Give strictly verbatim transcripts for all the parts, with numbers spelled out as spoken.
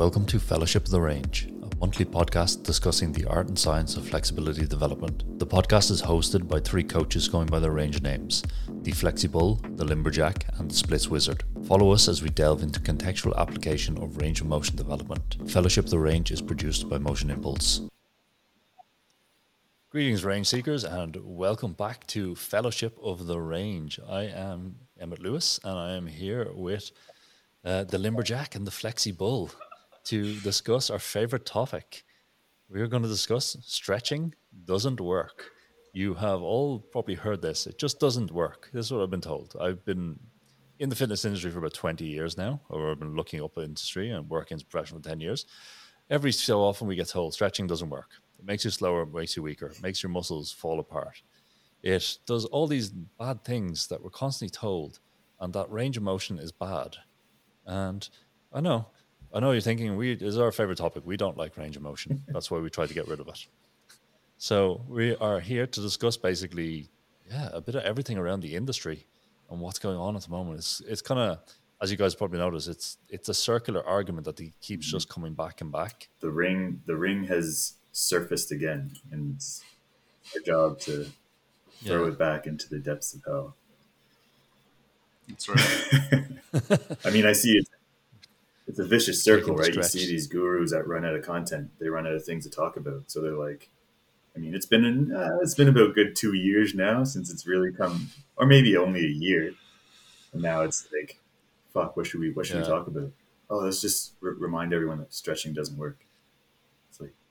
Welcome to Fellowship of the Range, a monthly podcast discussing the art and science of flexibility development. The podcast is hosted by three coaches going by their range names, the Flexibull, the Limberjack, and the Splits Wizard. Follow us as we delve into contextual application of range of motion development. Fellowship of the Range is produced by Motion Impulse. Greetings, range seekers, and welcome back to Fellowship of the Range. I am Emmett Lewis, and I am here with uh, the Limberjack and the Flexibull to discuss our favorite topic. We're going to discuss stretching doesn't work. You have all probably heard this. It just doesn't work. This is what I've been told. I've been in the fitness industry for about twenty years now, or I've been looking up the industry and working as a professional for ten years. Every so often we get told stretching doesn't work. It makes you slower, it makes you weaker, it makes your muscles fall apart. It does all these bad things that we're constantly told, and that range of motion is bad. And I know, I know you're thinking, we this is our favorite topic. We don't like range of motion. That's why we try to get rid of it. So we are here to discuss basically, yeah, a bit of everything around the industry and what's going on at the moment. It's it's kind of, as you guys probably noticed, it's it's a circular argument that he keeps mm-hmm. just coming back and back. The ring, the ring has surfaced again, and it's our job to throw yeah. it back into the depths of hell. That's right. I mean, I see it. It's a vicious circle, right? You see these gurus that run out of content. They run out of things to talk about. So they're like, I mean, it's been an, uh, it's been about good two years now since it's really come, or maybe only a year. And now it's like, fuck, what should we what should yeah. we talk about? Oh, let's just r- remind everyone that stretching doesn't work. It's like,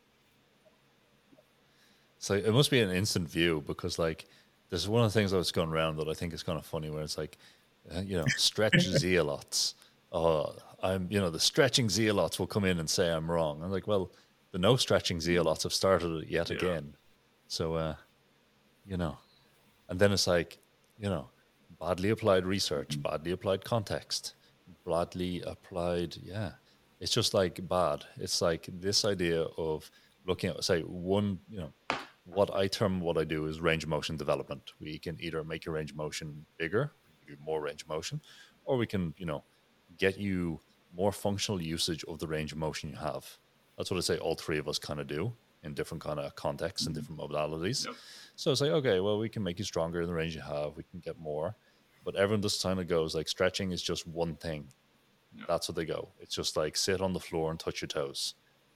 so it must be an instant view, because like there's one of the things that's going around that I think is kind of funny, where it's like, uh, you know, stretch zealots. Oh, I'm, you know, the stretching zealots will come in and say I'm wrong. I'm like, well, the no stretching zealots have started it yet yeah. again. So, uh, you know, and then it's like, you know, badly applied research, badly applied context, badly applied, yeah. It's just like bad. It's like this idea of looking at, say, one, you know, what I term what I do is range of motion development. We can either make your range of motion bigger, give you more range of motion, or we can, you know, get you more functional usage of the range of motion you have. That's what I say all three of us kind of do in different kind of contexts and different modalities. Yep. So it's like, okay, well, we can make you stronger in the range you have. We can get more. But everyone just kind of goes like stretching is just one thing. Yep. That's what they go. It's just like sit on the floor and touch your toes.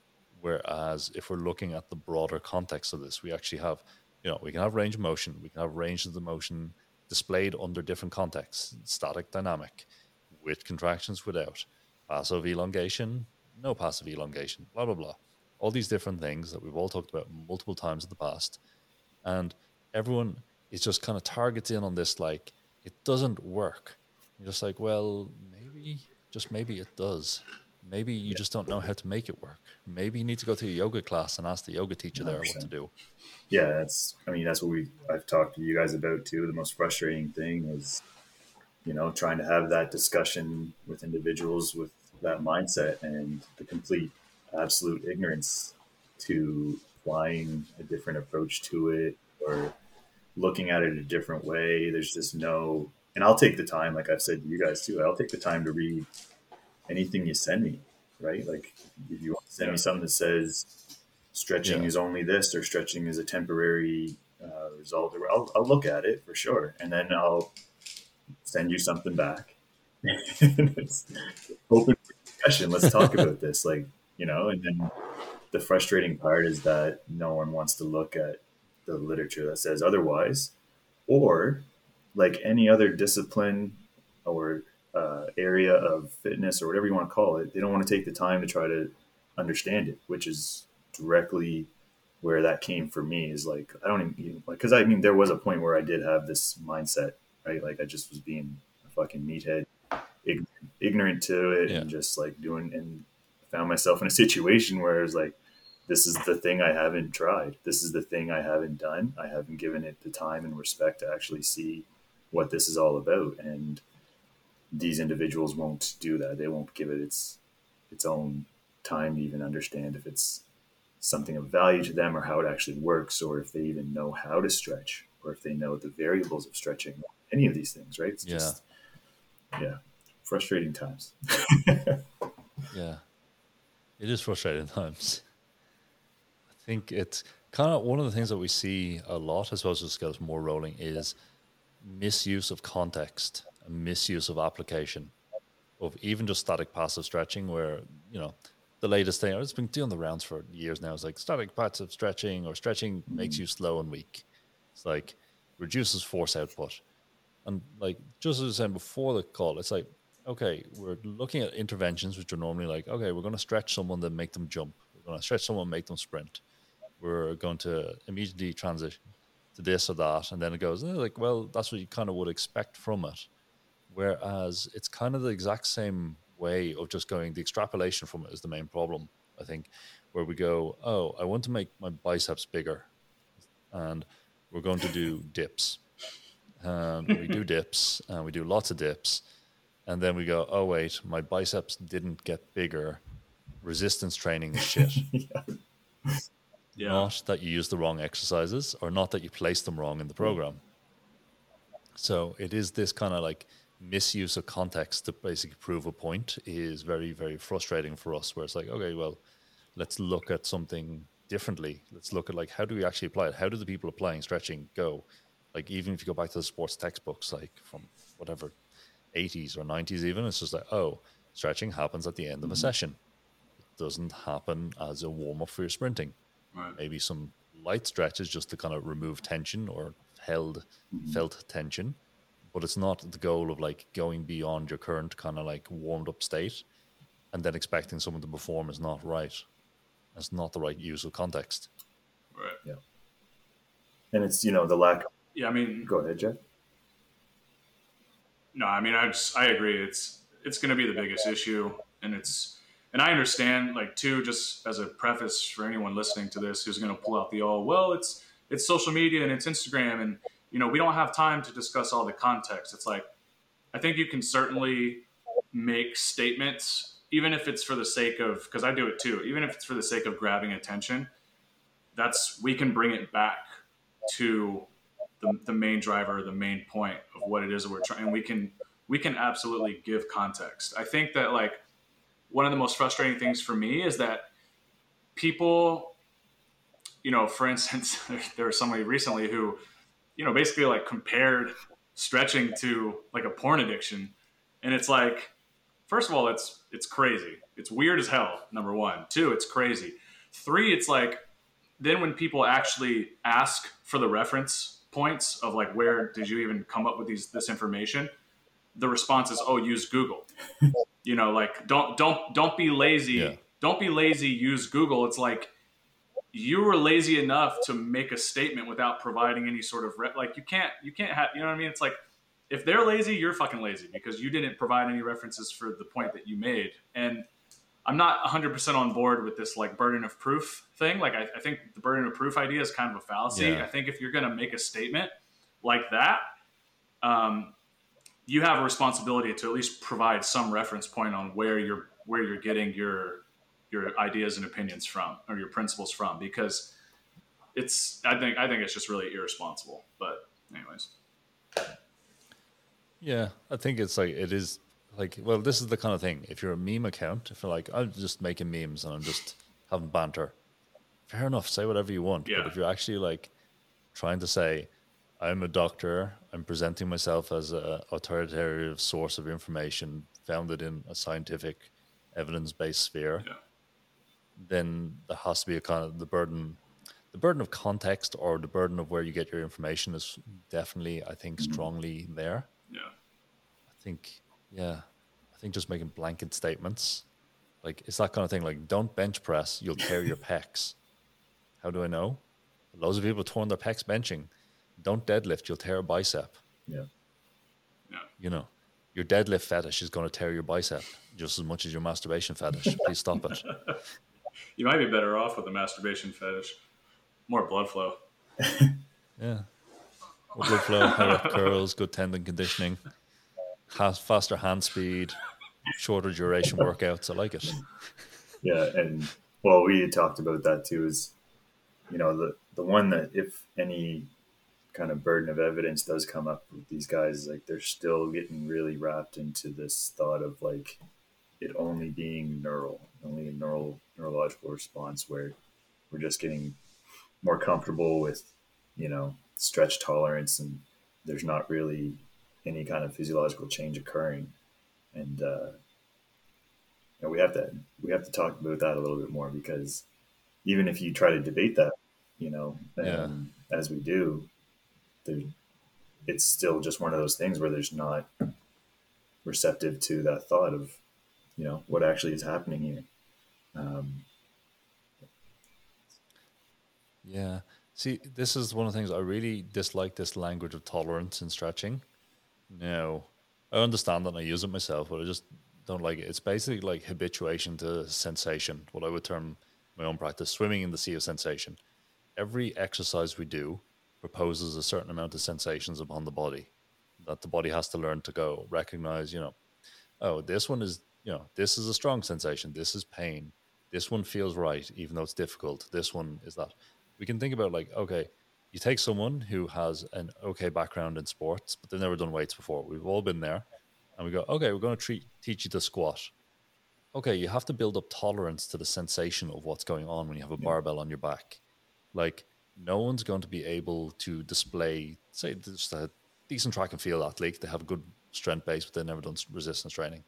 Whereas if we're looking at the broader context of this, we actually have, you know, we can have range of motion. We can have range of the motion displayed under different contexts, static, dynamic, with contractions, without, passive elongation, no passive elongation, blah, blah, blah. All these different things that we've all talked about multiple times in the past. And everyone is just kind of targets in on this, like, it doesn't work. You're just like, well, maybe, just maybe it does. Maybe you yeah. just don't know how to make it work. Maybe you need to go to a yoga class and ask the yoga teacher one hundred percent there what to do. Yeah, that's, I mean, that's what we I've talked to you guys about too. The most frustrating thing is, you know, trying to have that discussion with individuals with that mindset and the complete absolute ignorance to applying a different approach to it or looking at it a different way. There's just no, and I'll take the time, like I've said to you guys too, I'll take the time to read anything you send me, right? Like if you want to send me something that says stretching yeah. is only this or stretching is a temporary uh, result, I'll, I'll look at it for sure. And then I'll send you something back. It's open for discussion. Let's talk about this. Like, you know, and then the frustrating part is that no one wants to look at the literature that says otherwise, or like any other discipline or uh, area of fitness or whatever you want to call it, they don't want to take the time to try to understand it, which is directly where that came for me. Is like, I don't even like, cause I mean, there was a point where I did have this mindset, right? Like I just was being a fucking meathead, ig- ignorant to it yeah. and just like doing, and found myself in a situation where it was like, this is the thing I haven't tried. This is the thing I haven't done. I haven't given it the time and respect to actually see what this is all about. And these individuals won't do that. They won't give it its its own time to even understand if it's something of value to them or how it actually works, or if they even know how to stretch, or if they know the variables of stretching, any of these things, right? It's yeah. just, yeah, frustrating times. yeah. It is frustrating times. I think it's kind of one of the things that we see a lot, I suppose, just gets more rolling, is misuse of context and misuse of application of even just static passive stretching, where, you know, the latest thing, it's been doing the rounds for years now, is like static passive stretching or stretching makes you slow and weak. It's like reduces force output. And like, just as I was saying before the call, it's like, okay, we're looking at interventions which are normally like, okay, we're going to stretch someone, then make them jump. We're going to stretch someone, make them sprint. We're going to immediately transition to this or that. And then it goes, eh, like, well, that's what you kind of would expect from it. Whereas it's kind of the exact same way of just going, the extrapolation from it is the main problem, I think, where we go, oh, I want to make my biceps bigger. And we're going to do dips. And we do dips, and we do lots of dips. And then we go, oh, wait, my biceps didn't get bigger. Resistance training is shit. yeah. Yeah. Not that you use the wrong exercises, or not that you place them wrong in the program. So it is this kind of like misuse of context to basically prove a point is very, very frustrating for us, where it's like, okay, well, let's look at something differently. Let's look at like, how do we actually apply it? How do the people applying stretching go? Like, even if you go back to the sports textbooks, like from whatever, eighties or nineties even, it's just like, oh, stretching happens at the end of a session. It doesn't happen as a warm-up for your sprinting. Right. Maybe some light stretches just to kind of remove tension or held felt tension, but it's not the goal of like going beyond your current kind of like warmed up state and then expecting someone to perform is not right. It's not the right use of context. Right. Yeah. And it's, you know, the lack of... Yeah, I mean, Go ahead, Jeff. no, I mean, I just, I agree. It's, it's going to be the biggest issue. And it's, and I understand, like, too, just as a preface for anyone listening to this who's going to pull out the, oh, well, it's, it's social media and it's Instagram. And, you know, we don't have time to discuss all the context. It's like, I think you can certainly make statements, even if it's for the sake of, because I do it too, even if it's for the sake of grabbing attention, that's, we can bring it back to the, the main driver, the main point of what it is that we're trying. And we can, we can absolutely give context. I think that, like, one of the most frustrating things for me is that people, you know, for instance, there was somebody recently who, you know, basically like compared stretching to like a porn addiction. And it's like, first of all, it's, it's crazy. It's weird as hell. Number one. Two, it's crazy. Three, it's like, then when people actually ask for the reference points of like, where did you even come up with these, this information? The response is, oh, use Google. You know, like, don't, don't, don't be lazy. Yeah. Don't be lazy. Use Google. It's like, you were lazy enough to make a statement without providing any sort of re- like, you can't, you can't have, you know what I mean? It's like, if they're lazy, you're fucking lazy because you didn't provide any references for the point that you made. And I'm not one hundred percent on board with this like burden of proof thing. Like, I, I think the burden of proof idea is kind of a fallacy. Yeah. I think if you're going to make a statement like that, um, you have a responsibility to at least provide some reference point on where you're, where you're getting your, your ideas and opinions from, or your principles from, because it's, I think, I think it's just really irresponsible. But anyways. Yeah, I think it's like, it is like, well, this is the kind of thing. If you're a meme account, if you're like, I'm just making memes and I'm just having banter, fair enough, say whatever you want. Yeah. But if you're actually like trying to say, I'm a doctor, I'm presenting myself as a authoritative source of information founded in a scientific evidence-based sphere, Yeah. then there has to be a kind of the burden, the burden of context or the burden of where you get your information is definitely, I think, strongly there. Yeah. I think, yeah, I think just making blanket statements, like it's that kind of thing. Like, don't bench press, you'll tear your pecs. How do I know? Loads of people torn their pecs benching. Don't deadlift, you'll tear a bicep. Yeah. Yeah. You know, your deadlift fetish is going to tear your bicep just as much as your masturbation fetish. Please stop it. You might be better off with a masturbation fetish. More blood flow. Yeah. More blood flow, higher curls, good tendon conditioning, has faster hand speed, shorter duration workouts. I like it. Yeah. And well, we had talked about that too, is, you know, the, the one that if any kind of burden of evidence does come up with these guys, like they're still getting really wrapped into this thought of like it only being neural, only a neural neurological response where we're just getting more comfortable with, you know, stretch tolerance, and there's not really any kind of physiological change occurring. And uh, you know, we have to we have to talk about that a little bit more, because even if you try to debate that, you know, um, yeah. as we do, there, it's still just one of those things where there's not receptive to that thought of, you know, what actually is happening here. Um, yeah. See, this is one of the things I really dislike, this language of tolerance in stretching. Now, I understand that and I use it myself, but I just don't like it. It's basically like habituation to sensation, what I would term my own practice, swimming in the sea of sensation. Every exercise we do proposes a certain amount of sensations upon the body that the body has to learn to go recognize, you know, oh, this one is, you know, this is a strong sensation. This is pain. This one feels right, even though it's difficult. This one is that. We can think about like, okay, you take someone who has an okay background in sports, but they've never done weights before. We've all been there. And we go, okay, we're going to treat, teach you to squat. Okay, you have to build up tolerance to the sensation of what's going on when you have a barbell on your back. Like, no one's going to be able to display, say, just a decent track and field athlete. They have a good strength base, but they've never done resistance training.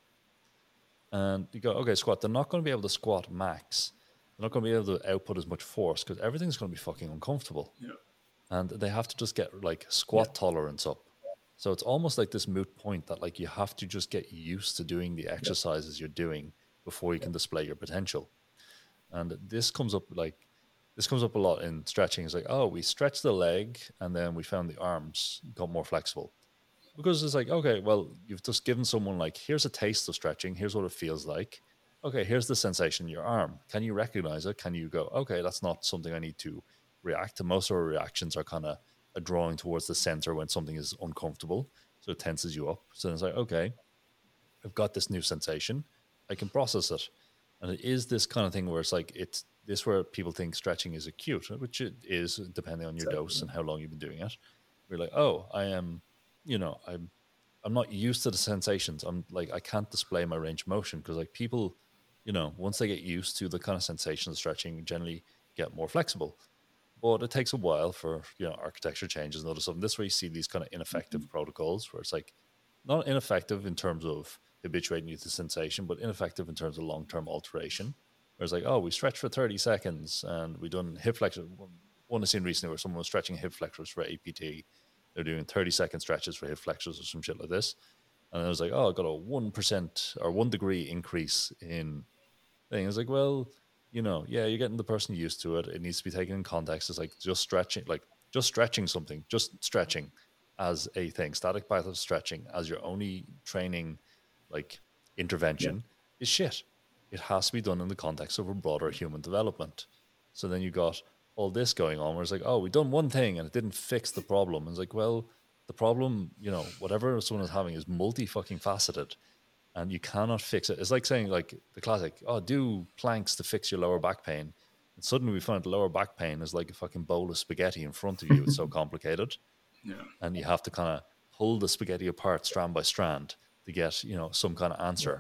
And you go, okay, squat. They're not going to be able to squat max. They're not going to be able to output as much force because everything's going to be fucking uncomfortable. Yeah. And they have to just get like squat yeah. tolerance up. So it's almost like this moot point that like you have to just get used to doing the exercises yeah. you're doing before you can display your potential. And this comes up like, this comes up a lot in stretching. It's like, oh, we stretched the leg and then we found the arms got more flexible. Because it's like, okay, well, you've just given someone like, here's a taste of stretching. Here's what it feels like. Okay, here's the sensation in your arm. Can you recognize it? Can you go, okay, that's not something I need to react to. Most of our reactions are kind of a drawing towards the center when something is uncomfortable. So it tenses you up. So it's like, okay, I've got this new sensation. I can process it. And it is this kind of thing where it's like, it's this where people think stretching is acute, which it is depending on your exactly. dose and how long you've been doing it. We're like, oh, I am, you know, I'm, I'm not used to the sensations. I'm like, I can't display my range of motion because like people, you know, once they get used to the kind of sensations of stretching, generally get more flexible. But it takes a while for, you know, architecture changes and other stuff. And this way you see these kind of ineffective mm-hmm. protocols where it's like not ineffective in terms of habituating you to sensation, but ineffective in terms of long-term alteration. Where it's like, oh, we stretch for thirty seconds and we done hip flexors. One I've seen recently where someone was stretching hip flexors for A P T. They're doing thirty second stretches for hip flexors or some shit like this. And I was like, oh, I got a one percent or one degree increase in thing. I was like, well, you know, yeah, you're getting the person used to it. It needs to be taken in context. It's like just stretching, like just stretching something, just stretching as a thing, static path of stretching as your only training, like intervention yeah. is shit. It has to be done in the context of a broader human development. So then you got all this going on where it's like, oh, we done one thing and it didn't fix the problem. And it's like, well, the problem, you know, whatever someone is having is multi fucking faceted. And you cannot fix it. It's like saying like the classic, oh, do planks to fix your lower back pain. And suddenly we find the lower back pain is like a fucking bowl of spaghetti in front of you. It's so complicated. Yeah. And you have to kind of pull the spaghetti apart strand by strand to get, you know, some kind of answer.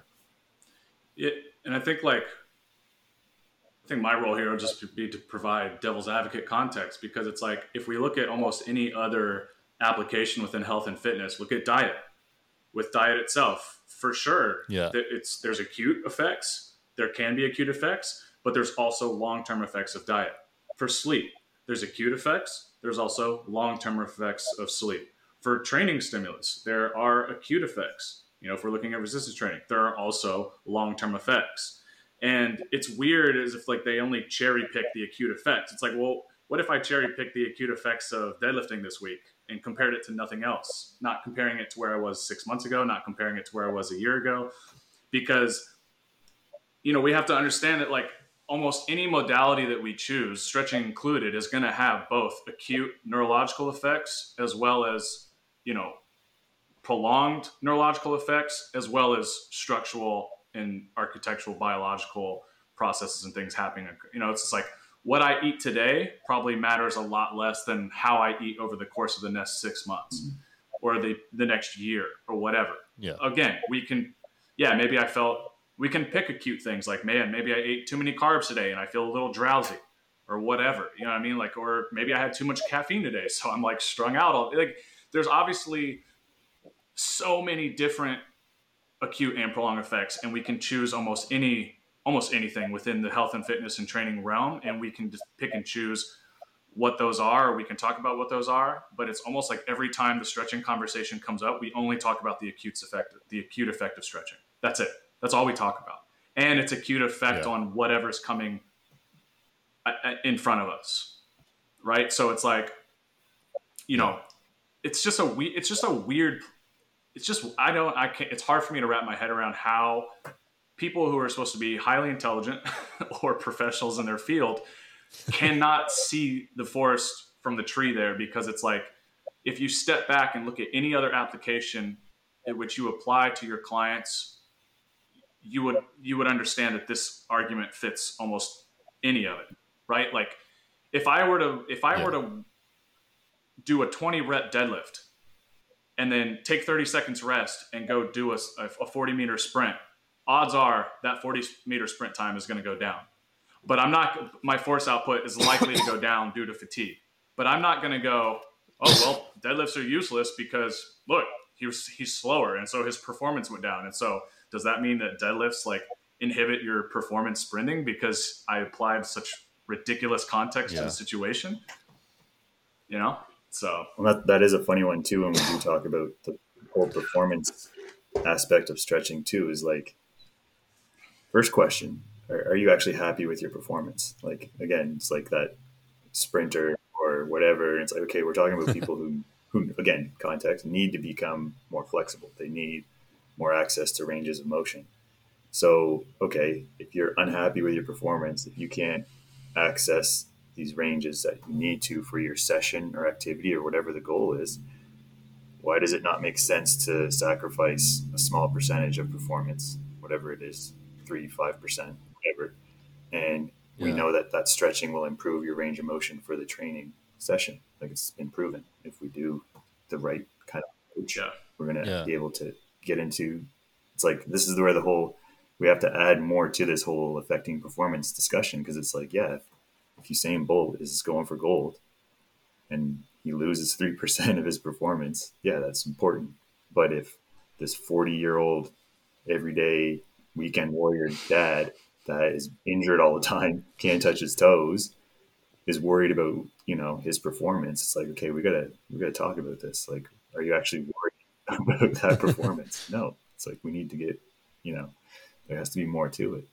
Yeah. And I think like, I think my role here will just be to provide devil's advocate context, because it's like, if we look at almost any other application within health and fitness, look at diet. With diet itself, for sure, yeah. it's there's acute effects. There can be acute effects, but there's also long-term effects of diet. For sleep, there's acute effects. There's also long-term effects of sleep. For training stimulus, there are acute effects. You know, if we're looking at resistance training, there are also long-term effects. And it's weird as if like they only cherry pick the acute effects. It's like, well, what if I cherry pick the acute effects of deadlifting this week and compared it to nothing else, not comparing it to where I was six months ago, not comparing it to where I was a year ago? Because, you know, we have to understand that like almost any modality that we choose, stretching included, is going to have both acute neurological effects as well as, you know, prolonged neurological effects, as well as structural and architectural biological processes and things happening. You know, it's just like, what I eat today probably matters a lot less than how I eat over the course of the next six months mm-hmm. or the, the next year or whatever. Yeah. Again, we can, yeah, maybe I felt We can pick acute things like, man, maybe I ate too many carbs today and I feel a little drowsy or whatever, you know what I mean? Like, or maybe I had too much caffeine today, so I'm like strung out. All, like, there's obviously so many different acute and prolonged effects, and we can choose almost any, almost anything within the health and fitness and training realm, and we can just pick and choose what those are, or we can talk about what those are. But it's almost like every time the stretching conversation comes up, we only talk about the acute effect, the acute effect of stretching. That's it. That's all we talk about. And its acute effect yeah. on whatever's coming in front of us. Right. So it's like, you know, it's just a we it's just a weird, it's just, I don't, I can't, it's hard for me to wrap my head around how people who are supposed to be highly intelligent or professionals in their field cannot see the forest from the tree there, because it's like, if you step back and look at any other application in which you apply to your clients, you would, you would understand that this argument fits almost any of it, right? Like if I were to, if I yeah. were to do a twenty rep deadlift and then take thirty seconds rest and go do a, a forty meter sprint, odds are that forty meter sprint time is going to go down. But I'm not, my force output is likely to go down due to fatigue. But I'm not going to go, oh, well, deadlifts are useless because, look, he was, he's slower, and so his performance went down. And so does that mean that deadlifts, like, inhibit your performance sprinting because I applied such ridiculous context yeah. to the situation? You know? So well, that, that is a funny one, too, when we do talk about the whole performance aspect of stretching, too, is like, first question, Are, are you actually happy with your performance? Like, again, it's like that sprinter or whatever. And it's like, okay, we're talking about people who, who, again, context, need to become more flexible. They need more access to ranges of motion. So, okay, if you're unhappy with your performance, if you can't access these ranges that you need to for your session or activity or whatever the goal is, why does it not make sense to sacrifice a small percentage of performance, whatever it is, three, five percent, whatever. And we yeah. know that that stretching will improve your range of motion for the training session. Like, it's been proven. If we do the right kind of approach, yeah. we're going to yeah. be able to get into, it's like, this is where the whole, we have to add more to this whole affecting performance discussion. Cause it's like, yeah, if, if Usain Bolt is going for gold and he loses three percent of his performance, yeah, that's important. But if this forty year old everyday weekend warrior dad that is injured all the time, can't touch his toes, is worried about, you know, his performance, it's like, okay, we gotta we gotta talk about this. Like, are you actually worried about that performance? No, it's like, we need to get, you know, there has to be more to it.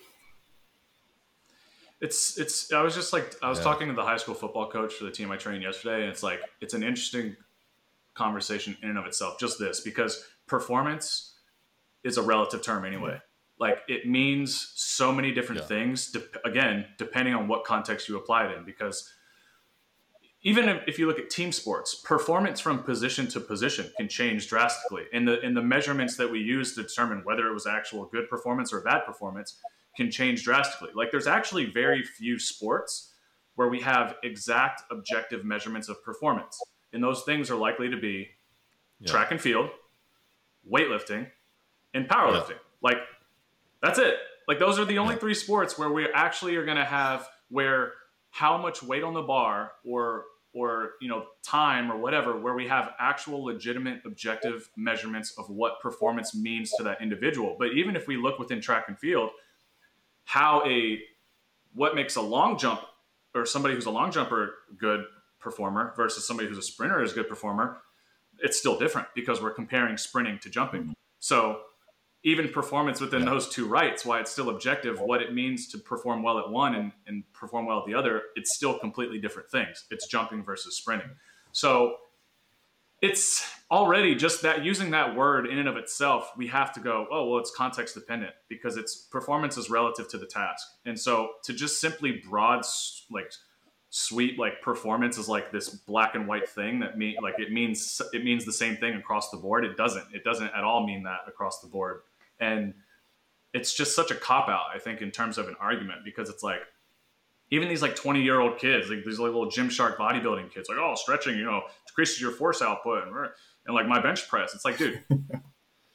It's it's I was just like I was yeah. talking to the high school football coach for the team I trained yesterday, and it's like, it's an interesting conversation in and of itself, just this, because performance is a relative term anyway. Yeah. Like, it means so many different yeah. things, de- again, depending on what context you apply it in. Because even if, if you look at team sports, performance from position to position can change drastically. And the, and the measurements that we use to determine whether it was actual good performance or bad performance can change drastically. Like, there's actually very few sports where we have exact objective measurements of performance. And those things are likely to be yeah. track and field, weightlifting, and powerlifting. Yeah. Like, that's it. Like, those are the only yeah. three sports where we actually are going to have where how much weight on the bar or, or, you know, time or whatever, where we have actual legitimate objective measurements of what performance means to that individual. But even if we look within track and field, how a, what makes a long jump or somebody who's a long jumper good performer versus somebody who's a sprinter is a good performer, it's still different because we're comparing sprinting to jumping. Mm-hmm. So even performance within yeah. those two rights, why it's still objective, what it means to perform well at one and, and perform well at the other, it's still completely different things. It's jumping versus sprinting. So it's already just that, using that word in and of itself, we have to go, oh, well, it's context dependent because it's performance is relative to the task. And so to just simply broad, like sweet, like performance is like this black and white thing that mean like it means, it means the same thing across the board. It doesn't, it doesn't at all mean that across the board. And it's just such a cop out, I think, in terms of an argument, because it's like, even these like twenty year old kids, like these like little Gymshark bodybuilding kids, like, oh, stretching, you know, decreases your force output and, and like my bench press. It's like, dude,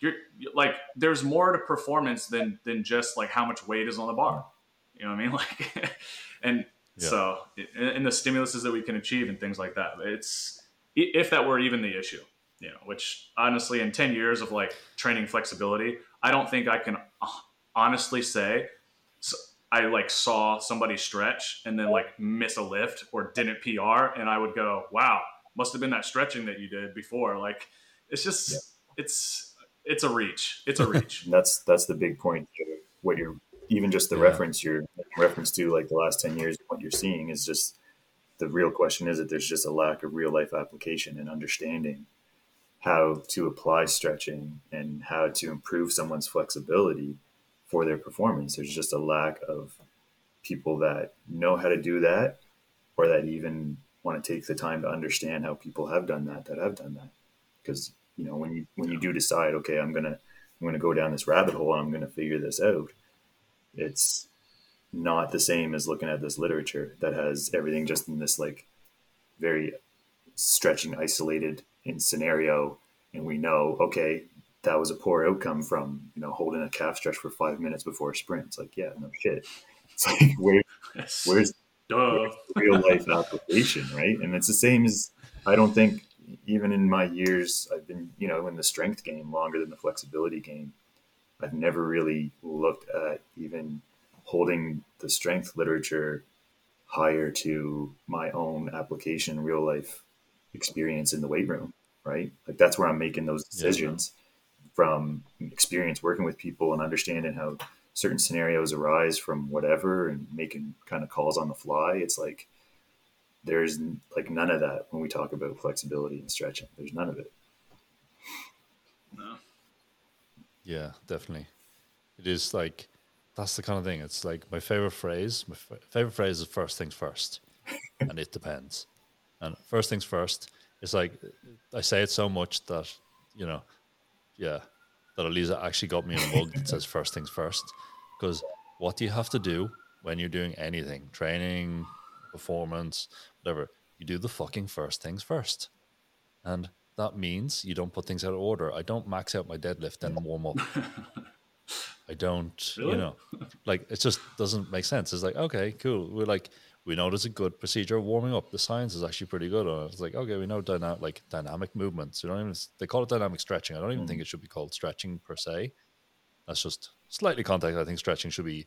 you're like, there's more to performance than than just like how much weight is on the bar. You know what I mean? Like, and Yeah. so, and the stimuluses that we can achieve and things like that. It's, if that were even the issue, you know, which honestly, in ten years of like training flexibility, I don't think I can honestly say so I like saw somebody stretch and then like miss a lift or didn't P R, and I would go, wow, must have been that stretching that you did before. Like, it's just, yeah. it's, it's a reach. It's a reach. that's, that's the big point. What you're, even just the yeah. reference you're reference to, like the last ten years, what you're seeing is just, the real question is that there's just a lack of real life application and understanding how to apply stretching and how to improve someone's flexibility for their performance. There's just a lack of people that know how to do that, or that even want to take the time to understand how people have done that, that have done that. Because, you know, when you, when you do decide, okay, I'm going to, I'm going to go down this rabbit hole and I'm going to figure this out, it's not the same as looking at this literature that has everything just in this like very stretching isolated in scenario. And we know, okay, that was a poor outcome from, you know, holding a calf stretch for five minutes before a sprint. It's like, yeah, no shit. It's like, where, where's, where's the real life application, right? And it's the same as, I don't think, even in my years, I've been, you know, in the strength game longer than the flexibility game. I've never really looked at even holding the strength literature higher to my own application, real life experience in the weight room, right? Like that's where I'm making those decisions yeah. from experience working with people and understanding how certain scenarios arise from whatever and making kind of calls on the fly. It's like, there's like none of that when we talk about flexibility and stretching. There's none of it. No. Yeah, definitely. It is like, that's the kind of thing. It's like my favorite phrase, my f- favorite phrase is first things first. And it depends. And first things first, it's like, I say it so much that, you know, yeah, that Eliza actually got me a mug that says first things first. Because what do you have to do when you're doing anything? Training, performance, whatever. You do the fucking first things first. And that means you don't put things out of order. I don't max out my deadlift and warm up. I don't, really? you know, like it just doesn't make sense. It's like, okay, cool. We're like, we know there's a good procedure of warming up. The science is actually pretty good on it. It's like, okay, we know dyna- like dynamic movements. You don't even, they call it dynamic stretching. I don't even mm. think it should be called stretching per se. That's just slightly context. I think stretching should be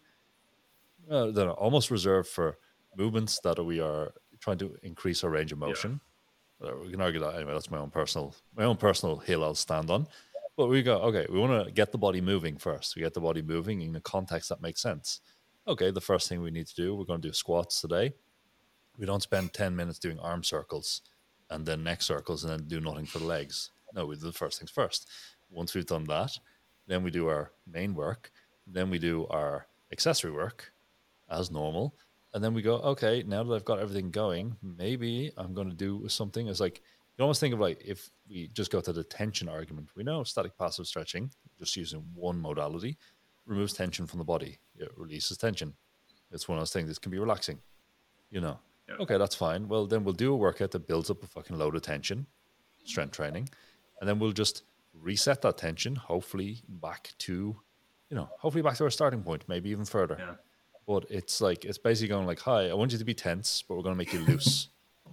uh, know, almost reserved for movements that we are trying to increase our range of motion. Yeah. We can argue that anyway. That's my own personal, my own personal hill I'll stand on. But we go, okay, we want to get the body moving first. We get the body moving in a context that makes sense. Okay, the first thing we need to do, we're going to do squats today. We don't spend ten minutes doing arm circles and then neck circles and then do nothing for the legs. No, we do the first things first. Once we've done that, then we do our main work. Then we do our accessory work as normal. And then we go, okay, now that I've got everything going, maybe I'm going to do something. It's like, you almost think of like, if we just go to the tension argument, we know static passive stretching, just using one modality, removes tension from the body. It releases tension. It's one of those things that can be relaxing, you know. Yeah. Okay, that's fine. Well, then we'll do a workout that builds up a fucking load of tension, strength training, and then we'll just reset that tension, hopefully back to, you know, hopefully back to our starting point, maybe even further. Yeah. But it's like, it's basically going like, hi, I want you to be tense, but we're going to make you loose.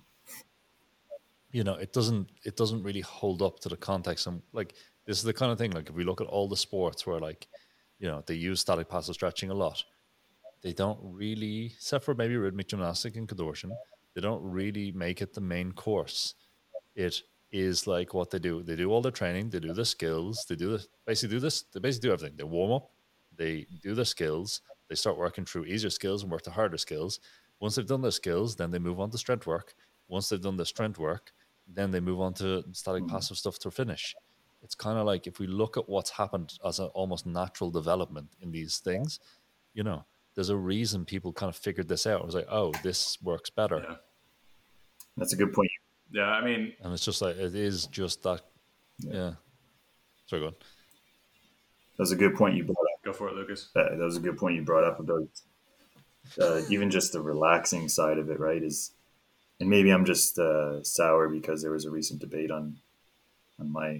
You know, it doesn't, it doesn't really hold up to the context. And like, this is the kind of thing, like if we look at all the sports where like, you know, they use static passive stretching a lot, they don't really, except for maybe rhythmic gymnastic and contortion, they don't really make it the main course. It is like what they do. They do all their training, they do the skills, they do the, basically do this, they basically do everything. They warm up, they do the skills, they start working through easier skills and work the harder skills. Once they've done their skills, then they move on to strength work. Once they've done the strength work, then they move on to static mm-hmm. passive stuff to finish. It's kind of like if we look at what's happened as an almost natural development in these things, you know, there's a reason people kind of figured this out. It was like, oh, this works better. Yeah. That's a good point. Yeah, I mean, and it's just like, it is just that. Yeah. yeah. Sorry, go on. That was a good point you brought up. Go for it, Lucas. Uh, that was a good point you brought up about uh, even just the relaxing side of it, right? Is, and maybe I'm just uh, sour because there was a recent debate on on my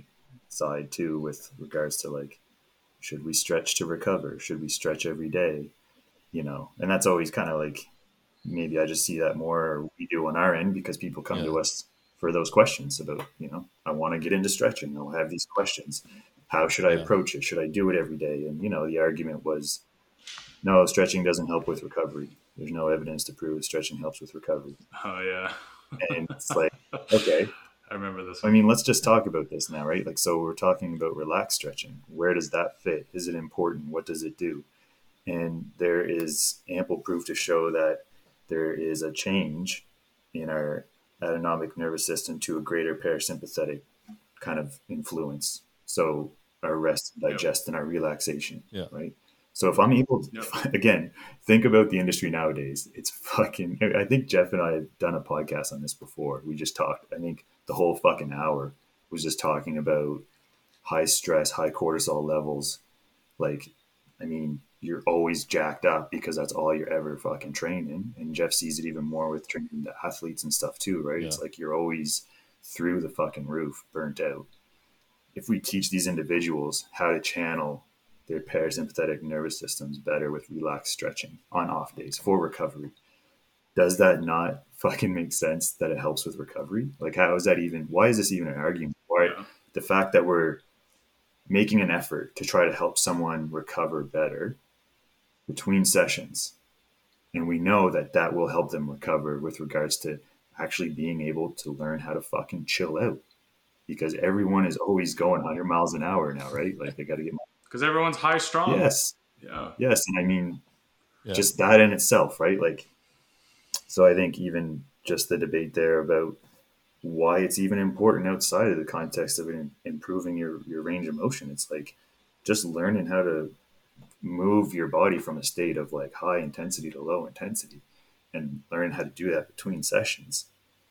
side too, with regards to like, should we stretch to recover? Should we stretch every day? You know, and that's always kind of like, maybe I just see that more we do on our end because people come Yeah. to us for those questions about, you know, I want to get into stretching. I'll have these questions. How should I Yeah. approach it? Should I do it every day? And, you know, the argument was, no, stretching doesn't help with recovery. There's no evidence to prove that stretching helps with recovery. Oh yeah. And it's like, okay, I remember this I one. mean, let's just talk about this now, right? Like, so we're talking about relaxed stretching. Where does that fit? Is it important? What does it do? And there is ample proof to show that there is a change in our autonomic nervous system to a greater parasympathetic kind of influence. So our rest, digest, and our relaxation, Yeah. right? So if I'm able to, Yep. again, think about the industry nowadays. It's fucking, I think Jeff and I have done a podcast on this before. We just talked, I think the whole fucking hour was just talking about high stress, high cortisol levels. Like, I mean, you're always jacked up because that's all you're ever fucking training. And Jeff sees it even more with training the athletes and stuff too, right? Yeah. It's like you're always through the fucking roof, burnt out. If we teach these individuals how to channel their parasympathetic nervous systems better with relaxed stretching on off days for recovery, does that not fucking make sense that it helps with recovery? Like, how is that even, why is this even an argument? Why, Yeah. the fact that we're making an effort to try to help someone recover better between sessions, and we know that that will help them recover with regards to actually being able to learn how to fucking chill out, because everyone is always going one hundred miles an hour now, right? Like, they got to get Because everyone's high strong. yes Yeah. yes and I mean, Yeah. just that in itself, right? Like, so I think even just the debate there about why it's even important outside of the context of it improving your, your range of motion. It's like just learning how to move your body from a state of like high intensity to low intensity and learn how to do that between sessions.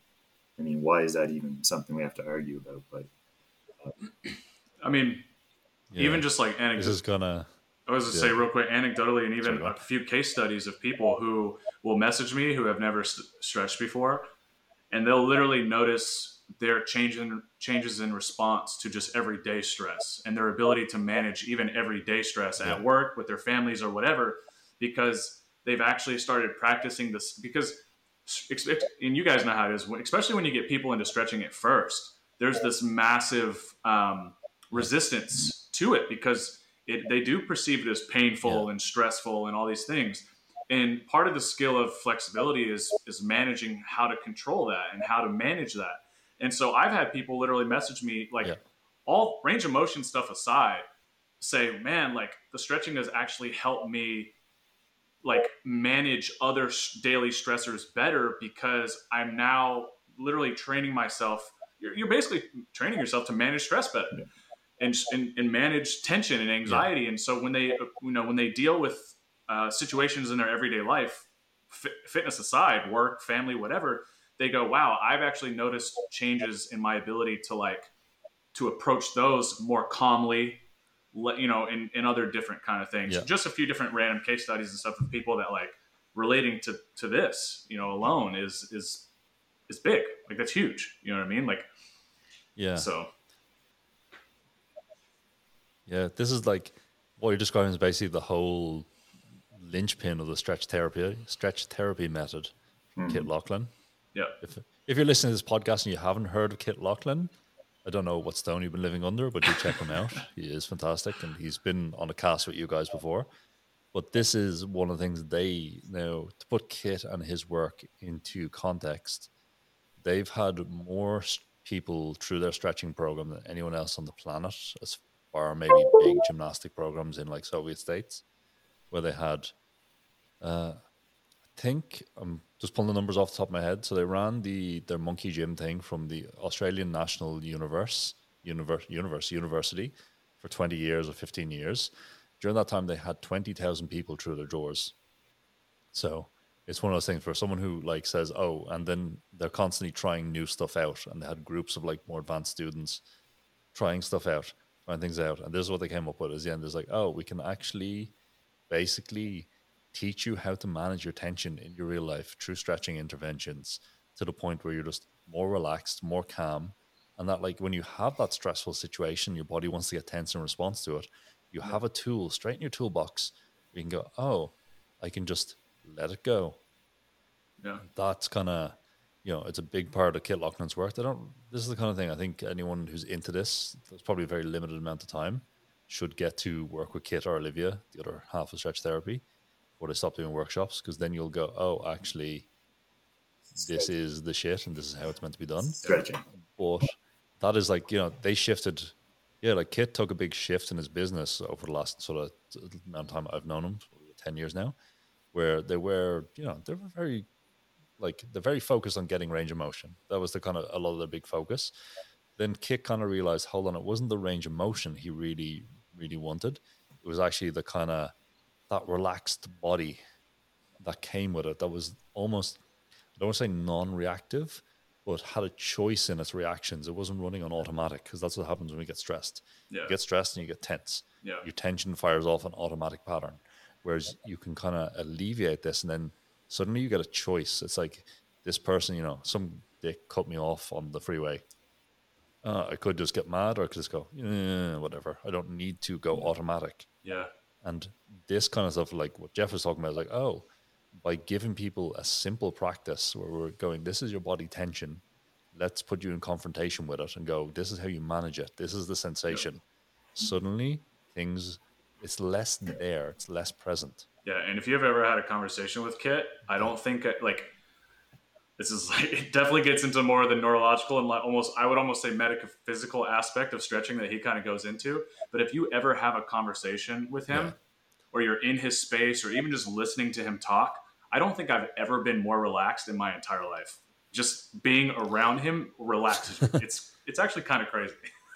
I mean, why is that even something we have to argue about? But I mean, Yeah. even just like This anecdotes. is gonna. I was to Yeah. say real quick, anecdotally, and even Sorry, go on. a few case studies of people who will message me who have never st- stretched before, and they'll literally notice their change in, changes in response to just everyday stress and their ability to manage even everyday stress Yeah. at work with their families or whatever, because they've actually started practicing this. Because, expect, and you guys know how it is, especially when you get people into stretching at first, there's this massive um, resistance to it because it, they do perceive it as painful Yeah. and stressful and all these things. And part of the skill of flexibility is is managing how to control that and how to manage that. And so I've had people literally message me, like, Yeah. all range of motion stuff aside, say, man, like the stretching has actually helped me like manage other s- daily stressors better because I'm now literally training myself. You're, you're basically training yourself to manage stress better. Yeah. And, and, and manage tension and anxiety. And so when they, you know, when they deal with uh, situations in their everyday life, f- fitness aside, work, family, whatever, they go, wow, I've actually noticed changes in my ability to like, to approach those more calmly, le- you know, in, in other different kind of things. Yeah. Just a few different random case studies and stuff of people that like relating to, to this, you know, alone is, is, is big. Like that's huge. You know what I mean? Like, Yeah. so. Yeah, this is like what you're describing is basically the whole linchpin of the stretch therapy stretch therapy method. Kit Lachlan. Yeah. If if you're listening to this podcast and you haven't heard of Kit Lachlan, I don't know what stone you've been living under, but do check him out. He is fantastic, and he's been on a cast with you guys before. But this is one of the things they now to put Kit and his work into context. They've had more s- people through their stretching program than anyone else on the planet, as far maybe big gymnastic programs in like Soviet states, where they had, uh, I think I'm just pulling the numbers off the top of my head. So they ran the their monkey gym thing from the Australian National Universe, Universe, Universe University for twenty years or fifteen years. During that time, they had twenty thousand people through their doors. So it's one of those things for someone who like says, oh, and then they're constantly trying new stuff out. And they had groups of like more advanced students trying stuff out, trying things out. And this is what they came up with at the end. It's like, oh, we can actually basically teach you how to manage your tension in your real life through stretching interventions to the point where you're just more relaxed, more calm, And that, like, when you have that stressful situation, your body wants to get tense in response to it. You have a tool straight in your toolbox where you can go, oh, I can just let it go. Yeah. That's kind of, you know, it's a big part of Kit Loughlin's work. They don't, this is the kind of thing I think anyone who's into this, there's probably a very limited amount of time, should get to work with Kit or Olivia, the other half of Stretch Therapy, before they stop doing workshops, because then you'll go, oh, actually, this is the shit and this is how it's meant to be done. Stretching. But that is like, you know, they shifted. Yeah, like Kit took a big shift in his business over the last sort of amount of time I've known him, ten years now, where they were, you know, they were very, like, they're very focused on getting range of motion. That was the kind of, a lot of their big focus. Then Kit kind of realized, hold on, it wasn't the range of motion he really, really wanted. It was actually the kind of, that relaxed body that came with it. That was almost, I don't want to say non-reactive, but had a choice in its reactions. It wasn't running on automatic, because that's what happens when we get stressed. Yeah. You get stressed and you get tense. Yeah. Your tension fires off an automatic pattern. Whereas you can kind of alleviate this, and then suddenly you get a choice. It's like this person, you know, some dick cut me off on the freeway. Uh, I could just get mad, or I could just go, eh, whatever. I don't need to go automatic. Yeah. And this kind of stuff, like what Jeff was talking about, is like, oh, by giving people a simple practice where we're going, this is your body tension. Let's put you in confrontation with it and go, this is how you manage it. This is the sensation. Yep. Suddenly, things, it's less there. It's less present. Yeah. And if you've ever had a conversation with Kit, I don't think, like, this is like, it definitely gets into more of the neurological and like almost, I would almost say metaphysical aspect of stretching that he kind of goes into. But if you ever have a conversation with him, yeah. or you're in his space, or even just listening to him talk, I don't think I've ever been more relaxed in my entire life. Just being around him relaxes you. It's it's actually kind of crazy.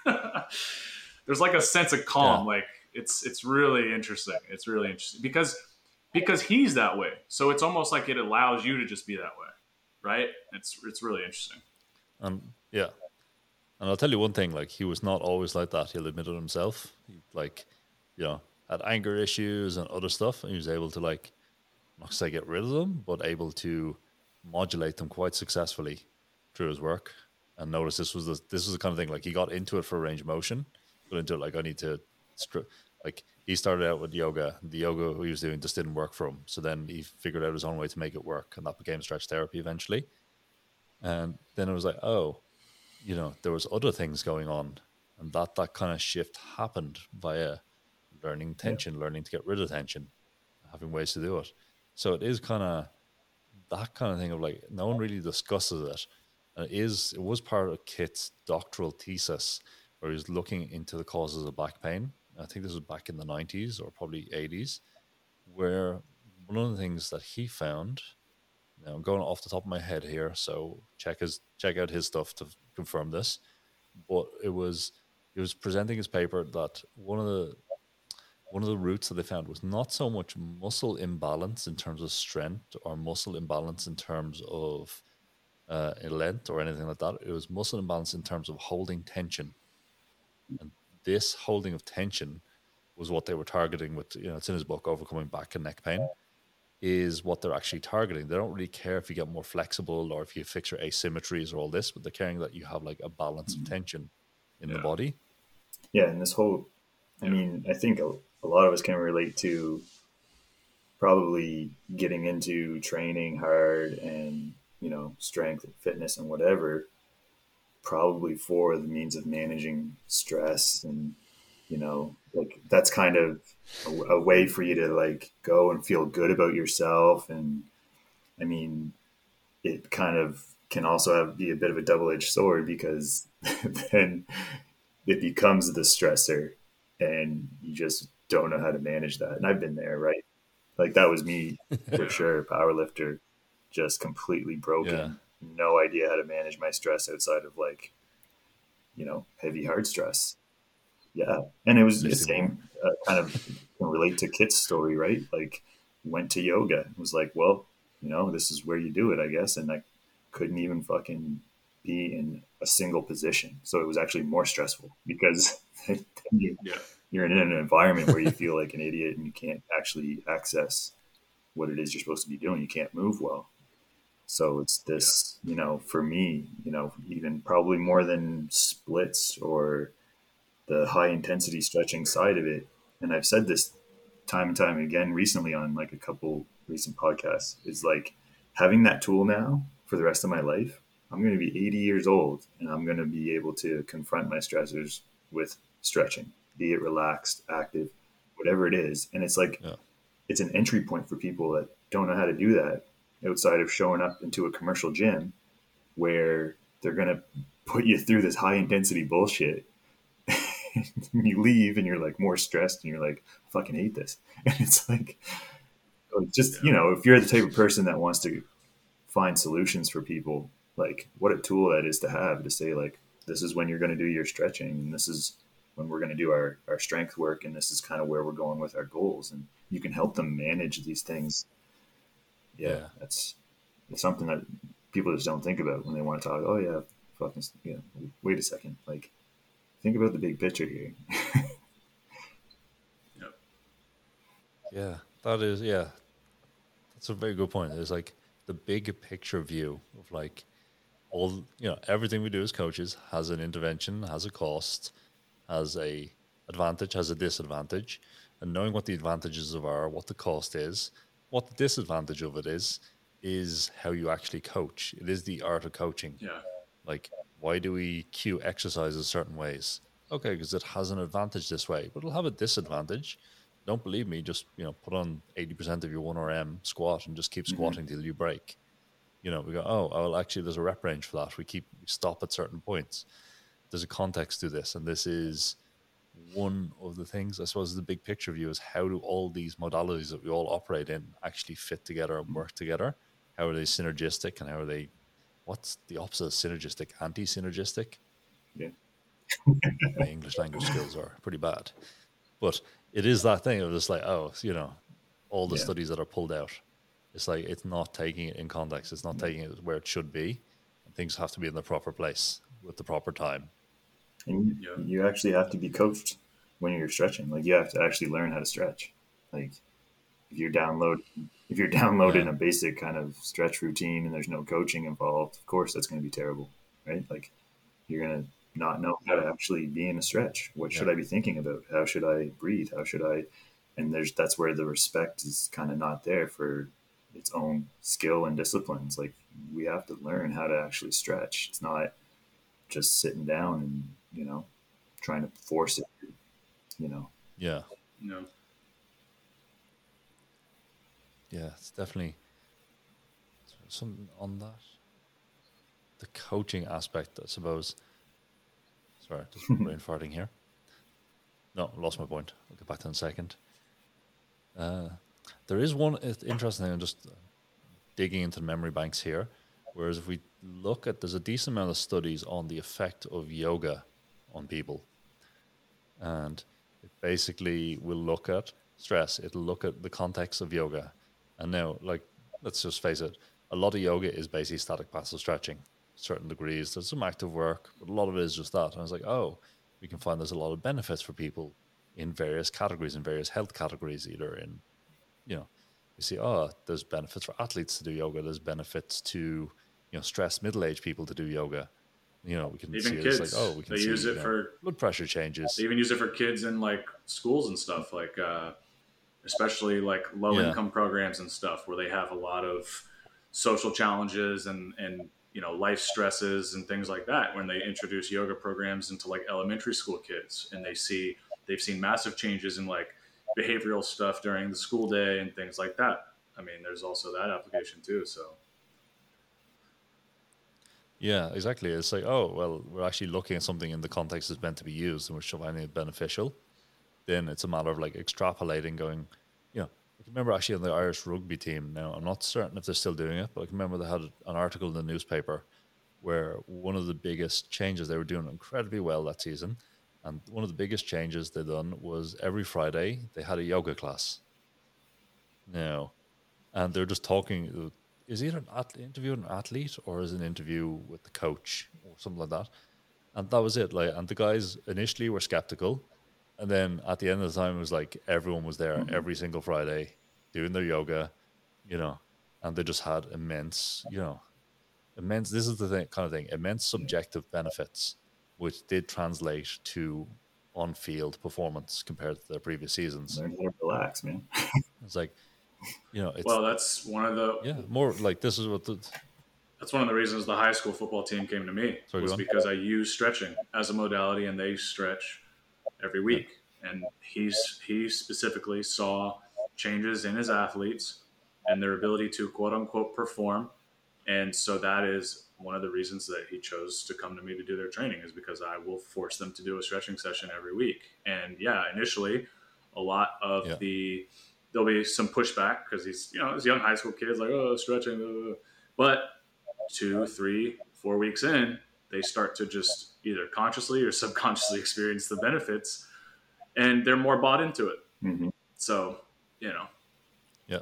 There's like a sense of calm. Yeah. Like it's it's really interesting. It's really interesting because because he's that way. So it's almost like it allows you to just be that way, right? It's it's really interesting. Um, yeah. And I'll tell you one thing. Like, he was not always like that. He'll admit it himself. He, like, you know, had anger issues and other stuff, and he was able to, like, not to say get rid of them, but able to modulate them quite successfully through his work. And notice this was the this was the kind of thing, like, he got into it for range of motion, got into it like, I need to, like, he started out with yoga. The yoga he was doing just didn't work for him. So then he figured out his own way to make it work, and that became stretch therapy eventually. And then it was like, oh, you know, there was other things going on, and that that kind of shift happened via learning tension, yeah. learning to get rid of tension, having ways to do it. So it is kind of that kind of thing of, like, no one really discusses it. And it is, it was part of Kit's doctoral thesis, where he was looking into the causes of back pain. I think this was back in the nineties or probably eighties, where one of the things that he found, now I'm going off the top of my head here, so check his check out his stuff to confirm this. But it was he was presenting his paper that one of the one of the roots that they found was not so much muscle imbalance in terms of strength or muscle imbalance in terms of uh, length or anything like that. It was muscle imbalance in terms of holding tension. And this holding of tension was what they were targeting with, you know, it's in his book, Overcoming Back and Neck Pain, is what they're actually targeting. They don't really care if you get more flexible or if you fix your asymmetries or all this, but they're caring that you have, like, a balance of tension in yeah. the body. Yeah, and this whole, I mean, I think a, a lot of us can relate to probably getting into training hard and, you know, strength and fitness and whatever, probably for the means of managing stress. And, you know, like, that's kind of a, a way for you to, like, go and feel good about yourself. And I mean, it kind of can also have, be a bit of a double-edged sword, because then it becomes the stressor and you just don't know how to manage that. And I've been there, right? Like, that was me for sure. Powerlifter, just completely broken. Yeah. No idea how to manage my stress outside of, like, you know, heavy hard stress. Yeah. And it was the same, uh, kind of can relate to Kit's story, right? Like, went to yoga. It was like, well, you know, this is where you do it, I guess. And I couldn't even fucking be in a single position. So it was actually more stressful, because you, yeah. you're in an environment where you feel like an idiot and you can't actually access what it is you're supposed to be doing. You can't move well. So it's this, you know, for me, you know, even probably more than splits or the high intensity stretching side of it. And I've said this time and time again recently on like a couple recent podcasts, is like having that tool now for the rest of my life. I'm going to be eighty years old and I'm going to be able to confront my stressors with stretching, be it relaxed, active, whatever it is. And it's like, Yeah. it's an entry point for people that don't know how to do that outside of showing up into a commercial gym where they're going to put you through this high intensity bullshit. You leave and you're like more stressed and you're like, I fucking hate this. And it's like, just, you know, if you're the type of person that wants to find solutions for people, like what a tool that is to have, to say like, this is when you're going to do your stretching and this is when we're going to do our, our strength work. And this is kind of where we're going with our goals. And you can help them manage these things. Yeah. Yeah. That's, it's something that people just don't think about when they want to talk. Oh yeah, fucking, you know, wait a second. Like, think about the big picture here. Yep. Yeah, that is, yeah, that's a very good point. It's like the big picture view of like all, you know, everything we do as coaches has an intervention, has a cost, has a advantage, has a disadvantage, and knowing what the advantages of are, what the cost is, what the disadvantage of it is, is how you actually coach. It is the art of coaching. Yeah. Like, why do we cue exercises certain ways? Okay, because it has an advantage this way, but it'll have a disadvantage. Don't believe me, just, you know, put on eighty percent of your one R M squat and just keep squatting till you break. You know, we go, oh, well, actually, there's a rep range for that. We keep, we stop at certain points. There's a context to this. And this is one of the things, I suppose, the big picture view is how do all these modalities that we all operate in actually fit together and work together? How are they synergistic and how are they, what's the opposite of synergistic? Anti-synergistic? Yeah. My English language skills are pretty bad. But it is that thing of just like, oh, you know, all the Yeah. studies that are pulled out, it's like it's not taking it in context. It's not taking it where it should be. And things have to be in the proper place with the proper time. And you, Yeah. you actually have to be coached when you're stretching. Like you have to actually learn how to stretch. Like if you're download if you're downloading Yeah. a basic kind of stretch routine and there's no coaching involved, of course that's going to be terrible, right? Like you're going to not know how to actually be in a stretch. What should Yeah. I be thinking about? How should I breathe? How should I? And there's that's where the respect is kind of not there for its own skill and disciplines. Like we have to learn how to actually stretch. It's not just sitting down and, you know, trying to force it, you know. Yeah. No. Yeah. It's definitely something on that. The coaching aspect, I suppose. Sorry, just brain farting here. No, lost my point. I'll get back to it in a second. Uh, there is one interesting thing. I'm just digging into the memory banks here. Whereas if we look at, there's a decent amount of studies on the effect of yoga on people. And it basically will look at stress. It'll look at the context of yoga. And now, like, let's just face it, a lot of yoga is basically static passive stretching. Certain degrees, there's some active work, but a lot of it is just that. And I was like, oh, we can find there's a lot of benefits for people in various categories, in various health categories, either in, you know, you see, oh, there's benefits for athletes to do yoga. There's benefits to, you know, stressed middle-aged people to do yoga. You know, we can Even see kids, it's like, oh, we can they see use it you know, for blood pressure changes. They even use it for kids in like schools and stuff, like uh, especially like low Yeah. income programs and stuff where they have a lot of social challenges and and you know life stresses and things like that. When they introduce yoga programs into like elementary school kids, and they see they've seen massive changes in like behavioral stuff during the school day and things like that. I mean, there's also that application too. So Yeah, exactly. It's like, oh, well, we're actually looking at something in the context it's meant to be used and we're finding it beneficial. Then it's a matter of like extrapolating, going, you know, I can remember actually on the Irish rugby team now, I'm not certain if they're still doing it, but I can remember they had an article in the newspaper where one of the biggest changes, they were doing incredibly well that season. And one of the biggest changes they done was every Friday they had a yoga class. Now, and they're just talking. Is either an athlete, interview an athlete or is it an interview with the coach or something like that? And that was it. Like, and the guys initially were skeptical, and then at the end of the time, it was like everyone was there every single Friday doing their yoga, you know. and they just had immense, you know, immense. This is the thing, kind of thing, immense subjective benefits, which did translate to on-field performance compared to their previous seasons. Learn how to relax, man. It's like, you know, it's Well, that's one of the yeah, more like this is what the that's one of the reasons the high school football team came to me Sorry, was go on. because I use stretching as a modality, and they stretch every week. And he's he specifically saw changes in his athletes and their ability to quote unquote perform. And so that is one of the reasons that he chose to come to me to do their training, is because I will force them to do a stretching session every week. And yeah, initially a lot of Yeah. the there'll be some pushback because he's, you know, this young high school kid's like, oh, stretching. Uh. But two, three, four weeks in, they start to just either consciously or subconsciously experience the benefits, and they're more bought into it. Mm-hmm. So, you know, yeah.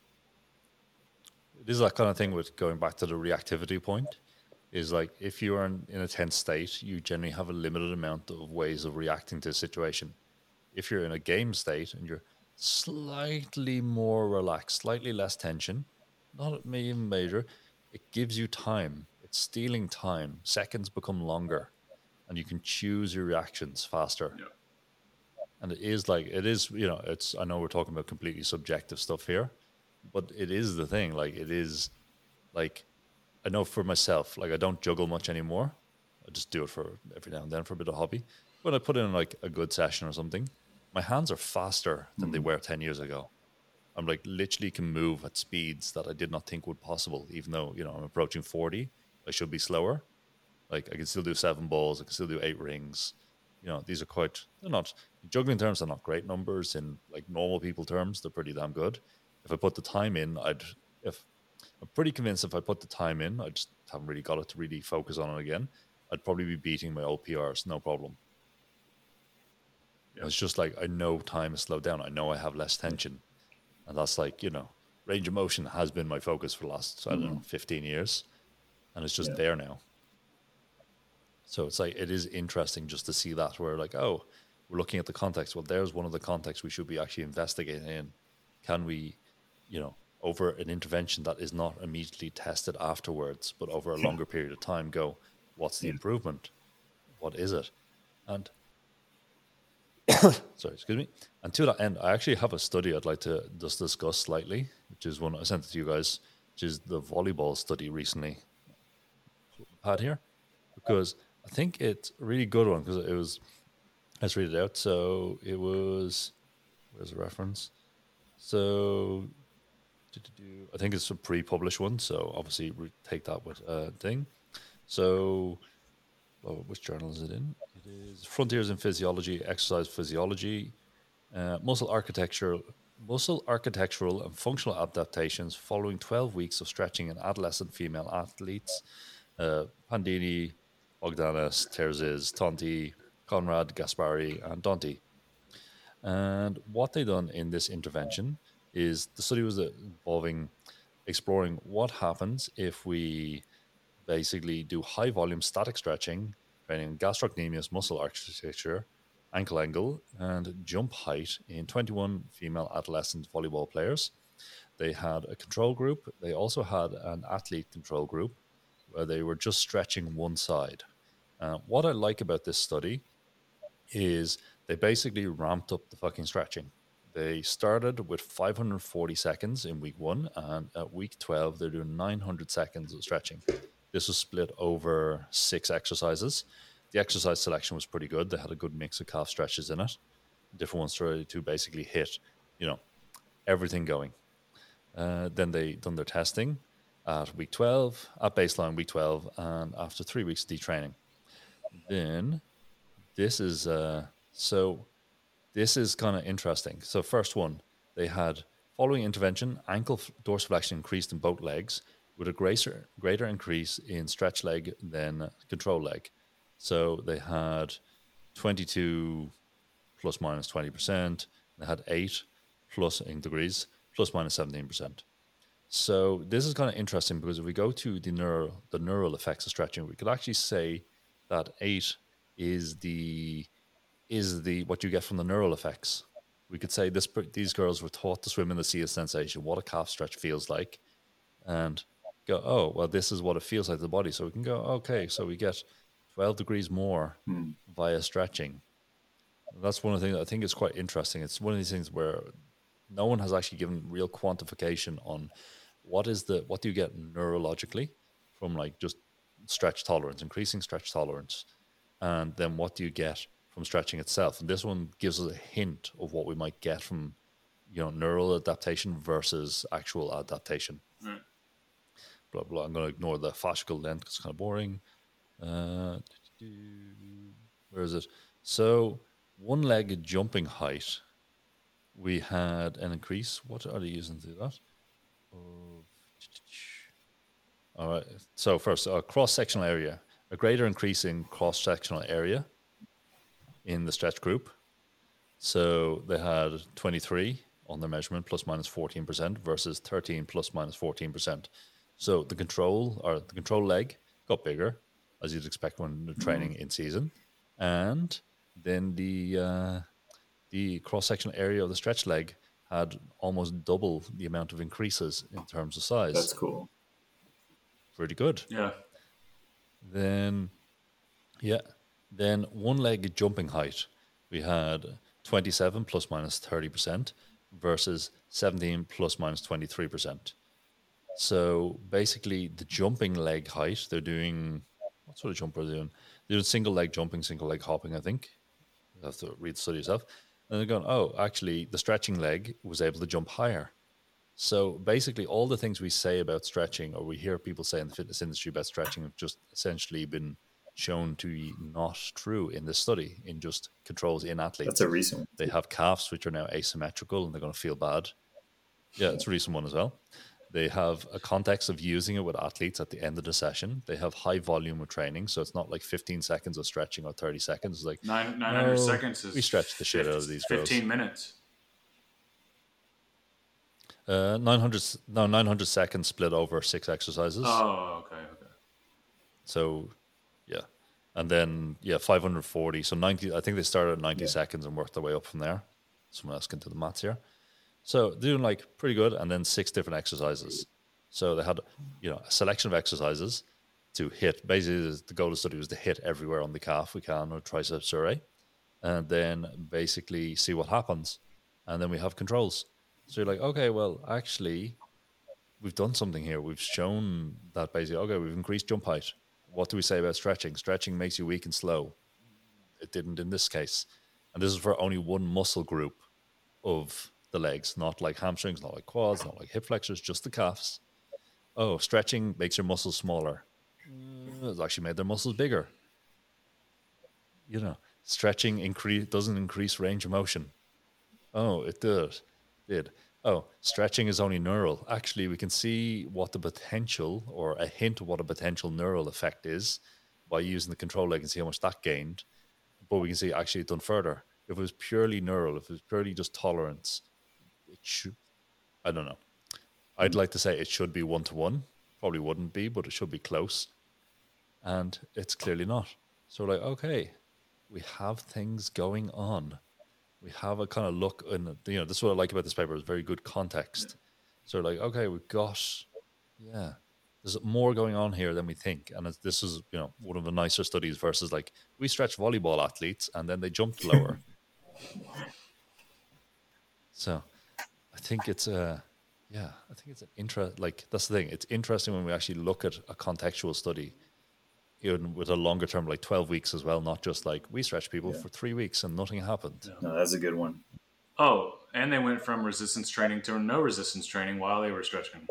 It is that kind of thing with going back to the reactivity point. Is like if you are in, in a tense state, you generally have a limited amount of ways of reacting to a situation. If you're in a game state and you're slightly more relaxed, slightly less tension, not even major, it gives you time. It's stealing time. Seconds become longer, and you can choose your reactions faster. Yeah. And it is like it is, you know, it's. I know we're talking about completely subjective stuff here, but it is the thing. Like it is, like I know for myself, like I don't juggle much anymore. I just do it for every now and then for a bit of hobby. When I put in like a good session or something, my hands are faster than they were ten years ago. I'm like literally can move at speeds that I did not think would possible, even though, you know, I'm approaching forty. I should be slower. Like I can still do seven balls. I can still do eight rings. You know, these are quite, they're not, in juggling terms, they're not great numbers. In like normal people terms, they're pretty damn good. If I put the time in, I'd, if, I'm pretty convinced if I put the time in, I just haven't really got it to really focus on it again, I'd probably be beating my old P Rs, no problem. Yeah. It's just like, I know time is slowed down. I know I have less tension. And that's like, you know, range of motion has been my focus for the last, I don't Mm-hmm. know, fifteen years. And it's just Yeah. there now. So it's like, it is interesting just to see that where like, oh, we're looking at the context. Well, there's one of the contexts we should be actually investigating in. Can we, you know, over an intervention that is not immediately tested afterwards, but over a longer period of time go, what's the Yeah. improvement? What is it? And sorry, excuse me. And to that end, I actually have a study I'd like to just discuss slightly, which is one I sent it to you guys, which is the volleyball study recently. Pad here, because I think it's a really good one because it was, let's read it out. So it was, where's the reference? So do-do-do, I think it's a pre-published one. So obviously we take that with a thing. So oh, which journal is it in? It is Frontiers in Physiology, Exercise Physiology, uh, Muscle Architecture, Muscle Architectural and Functional Adaptations following twelve weeks of stretching in adolescent female athletes. Uh, Pandini, Bogdanis, Terziz, Tonti, Conrad, Gaspari, and Donti. And what they done in this intervention is the study was involving exploring what happens if we basically do high volume static stretching, training gastrocnemius muscle architecture, ankle angle, and jump height in twenty-one female adolescent volleyball players. They had a control group. They also had an athlete control group where they were just stretching one side. Uh, what I like about this study is they basically ramped up the fucking stretching. They started with five hundred forty seconds in week one, and at week twelve, they're doing nine hundred seconds of stretching. This was split over six exercises. The exercise selection was pretty good. They had a good mix of calf stretches in it. Different ones to, to basically hit, you know, everything going. Uh, then they done their testing at week twelve, at baseline week twelve, and after three weeks of detraining. Then this is, uh, so this is kind of interesting. So first one, they had following intervention, ankle f- dorsiflexion increased in both legs with a greater, greater increase in stretch leg than control leg. So they had twenty-two plus minus twenty percent. They had eight plus in degrees, plus minus seventeen percent. So this is kind of interesting because if we go to the neural, the neural effects of stretching, we could actually say that eight is the is the what you get from the neural effects. We could say this: these girls were taught to swim in the sea of sensation, what a calf stretch feels like, and go, oh, well, this is what it feels like to the body. So we can go, okay, so we get twelve degrees more Hmm. via stretching. That's one of the things I think is quite interesting. It's one of these things where no one has actually given real quantification on what is the what do you get neurologically from like just stretch tolerance, increasing stretch tolerance, and then what do you get from stretching itself. And this one gives us a hint of what we might get from, you know, neural adaptation versus actual adaptation. Right. Blah blah. I'm going to ignore the fascial length because it's kind of boring. Uh, where is it? So one-legged jumping height, we had an increase. What are they using to do that? Oh, all right. So first, uh, cross-sectional area, a greater increase in cross-sectional area in the stretch group. So they had twenty-three on their measurement, plus minus fourteen percent, versus thirteen plus minus fourteen percent. So the control or the control leg got bigger, as you'd expect when they're training in season, and then the uh, the cross sectional area of the stretch leg had almost double the amount of increases in terms of size. That's cool. Pretty good. Yeah. Then, yeah, then one-legged jumping height, we had twenty-seven plus minus thirty percent versus seventeen plus minus twenty-three percent. So basically, the jumping leg height, they're doing, what sort of jump are they doing? They're doing single leg jumping, single leg hopping, I think. You have to read the study yourself. And they're going, oh, actually, the stretching leg was able to jump higher. So basically, all the things we say about stretching, or we hear people say in the fitness industry about stretching, have just essentially been shown to be not true in this study, in just controls in athletes. That's a recent one. They have calves which are now asymmetrical and they're going to feel bad. Yeah, it's a recent one as well. They have a context of using it with athletes at the end of the session. They have high volume of training, so it's not like fifteen seconds of stretching or thirty seconds. It's like Nine, nine hundred no, seconds is we stretch the shit fifty, out of these fifteen girls. minutes. Uh, nine hundred, no, nine hundred seconds split over six exercises. Oh, okay, okay. So, yeah. And then, yeah, five hundred forty. So ninety, I think they started at ninety Yeah. seconds and worked their way up from there. Someone else can do the maths here. So they're doing like pretty good. And then six different exercises. So they had, you know, a selection of exercises to hit. Basically, the goal of the study was to hit everywhere on the calf we can or triceps array. And then basically see what happens. And then we have controls. So you're like, okay, well, actually, we've done something here. We've shown that basically, okay, we've increased jump height. What do we say about stretching? Stretching makes you weak and slow. It didn't in this case. And this is for only one muscle group of the legs, not like hamstrings, not like quads, not like hip flexors, just the calves. Oh, stretching makes your muscles smaller. Uh, It's actually made their muscles bigger. You know, stretching increase doesn't increase range of motion. Oh, it did. Did. Oh, stretching is only neural. Actually, we can see what the potential or a hint of what a potential neural effect is by using the control leg and see how much that gained. But we can see actually it done further. If it was purely neural, if it was purely just tolerance, it should, I don't know. I'd like to say it should be one to one. Probably wouldn't be, but it should be close. And it's clearly not. So we're like, okay, we have things going on. We have a kind of look, and you know, this is what I like about this paper. It's very good context. So like, okay, we've got, yeah, there's more going on here than we think, and it's, this is, you know, one of the nicer studies versus like we stretch volleyball athletes and then they jumped lower. So, I think it's a, yeah, I think it's an interest. Like that's the thing. It's interesting when we actually look at a contextual study, even with a longer term, like twelve weeks as well, not just like we stretch people Yeah. for three weeks and nothing happened. No, that's a good one. Oh, and they went from resistance training to no resistance training while they were stretching.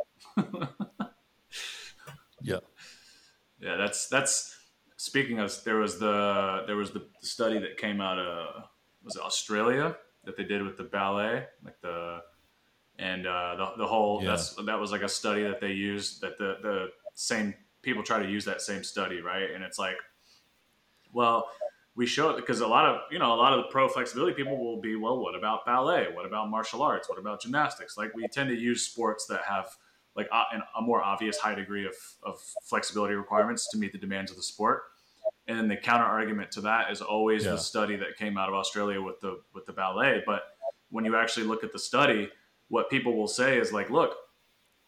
Yeah. Yeah, that's that's. Speaking of, there was the there was the study that came out of was it Australia that they did with the ballet, like the and uh, the the whole Yeah. that's that was like a study that they used that the the same people try to use that same study, right? And it's like, well, we show it because a lot of you know a lot of the pro flexibility people will be, well, what about ballet? What about martial arts? What about gymnastics? Like we tend to use sports that have like a, an- a more obvious high degree of, of flexibility requirements to meet the demands of the sport. And then the counter argument to that is always Yeah. the study that came out of Australia with the with the ballet. But when you actually look at the study, what people will say is like, look,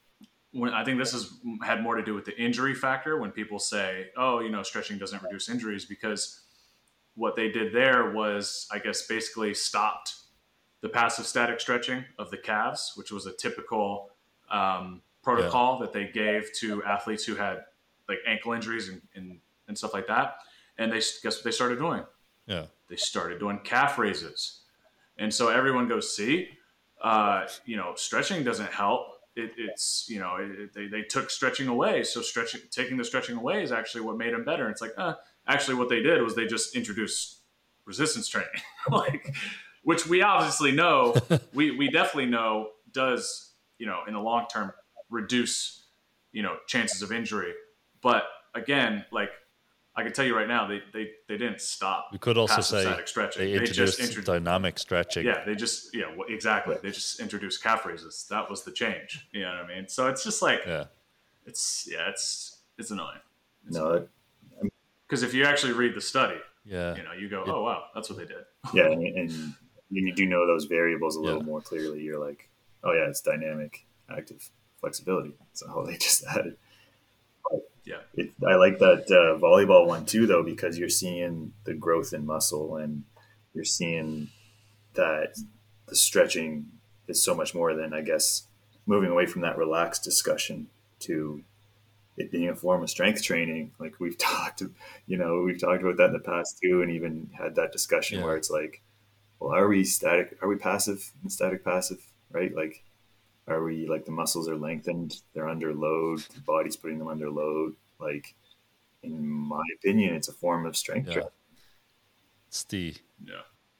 when I think this has had more to do with the injury factor when people say, oh, you know, stretching doesn't reduce injuries, because what they did there was, I guess, basically stopped the passive static stretching of the calves, which was a typical um, protocol yeah. that they gave to athletes who had like ankle injuries and, and, and stuff like that. And they guess what they started doing? Yeah. They started doing calf raises. And so everyone goes, see, uh, you know, stretching doesn't help. It, it's, you know, it, they, they took stretching away. So stretching, taking the stretching away is actually what made them better. And it's like, uh, actually what they did was they just introduced resistance training, like, which we obviously know, we, we definitely know does, you know, in the long term reduce, you know, chances of injury. But again, like I can tell you right now, they they, they didn't stop. We could also say stretching. they introduced, they just introduced dynamic stretching. Yeah, they just, yeah, well, exactly. They just introduced calf raises. That was the change. You know what I mean? So it's just like, yeah, it's, yeah, it's, it's annoying. It's no, because if you actually read the study, yeah, you know, you go, oh, wow, that's what they did. Yeah. And, and when you do know those variables a little yeah. more clearly, you're like, oh yeah, it's dynamic, active flexibility. That's all they just added. But yeah. It, I like that uh, volleyball one too, though, because you're seeing the growth in muscle and you're seeing that the stretching is so much more than, I guess, moving away from that relaxed discussion to it being a form of strength training. Like we've talked, you know, we've talked about that in the past too, and even had that discussion yeah. where it's like, well, are we static? Are we passive and static passive, right? Like, are we like the muscles are lengthened, they're under load, the body's putting them under load? Like, in my opinion, it's a form of strength yeah. training. It's the, yeah.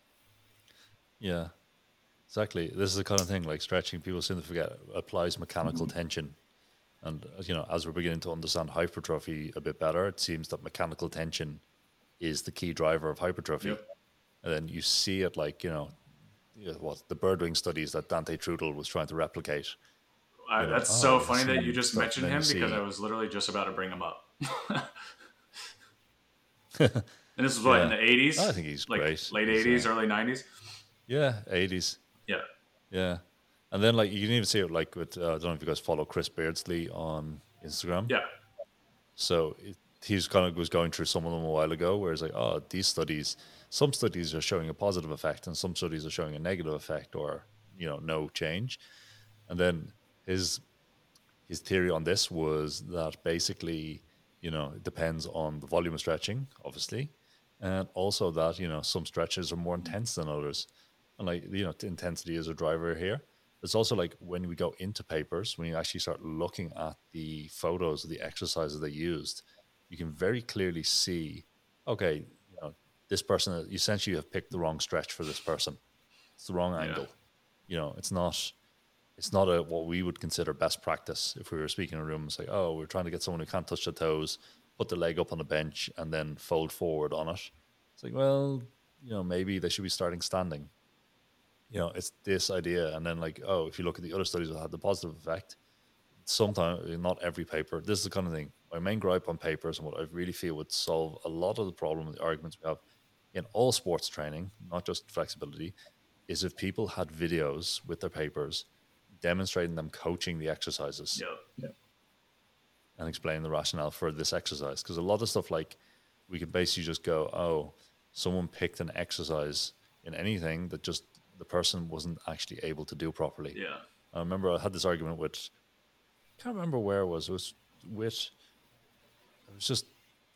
Yeah, exactly. This is the kind of thing like stretching, people seem to forget, applies mechanical mm-hmm. tension. And, you know, as we're beginning to understand hypertrophy a bit better, it seems that mechanical tension is the key driver of hypertrophy. Yep. And then you see it like, you know, you know what the birdwing studies that Dante Trudel was trying to replicate. Uh, that's know, so oh, funny that you just mentioned him see... because I was literally just about to bring him up. And this was what, yeah. in the eighties? I think he's like great. Late he's, eighties, uh, early nineties? Yeah, eighties. Yeah. Yeah. And then, like, you can even see it, like, with, uh, I don't know if you guys follow Chris Beardsley on Instagram. Yeah. So it, he's kind of was going through some of them a while ago, where it's like, oh, these studies, some studies are showing a positive effect and some studies are showing a negative effect or, you know, no change. And then his his theory on this was that basically, you know, it depends on the volume of stretching, obviously, and also that, you know, some stretches are more intense than others. And, like, you know, intensity is a driver here. It's also like when we go into papers, when you actually start looking at the photos of the exercises they used, you can very clearly see, okay, you know, this person, essentially you have picked the wrong stretch for this person. It's the wrong angle. Yeah. You know, it's not, it's not a, what we would consider best practice. If we were speaking in a room, it's like, oh, we're trying to get someone who can't touch their toes, put the leg up on the bench and then fold forward on it. It's like, well, you know, maybe they should be starting standing. You know, it's this idea. And then, like, oh, if you look at the other studies that had the positive effect, sometimes, not every paper, this is the kind of thing. My main gripe on papers and what I really feel would solve a lot of the problem, the arguments we have in all sports training, not just flexibility, is if people had videos with their papers demonstrating them coaching the exercises. Yeah. Yeah. And explaining the rationale for this exercise. Because a lot of stuff, like, we can basically just go, oh, someone picked an exercise in anything that just the person wasn't actually able to do properly. Yeah. I remember I had this argument with, I can't remember where it was. It was with, it was just,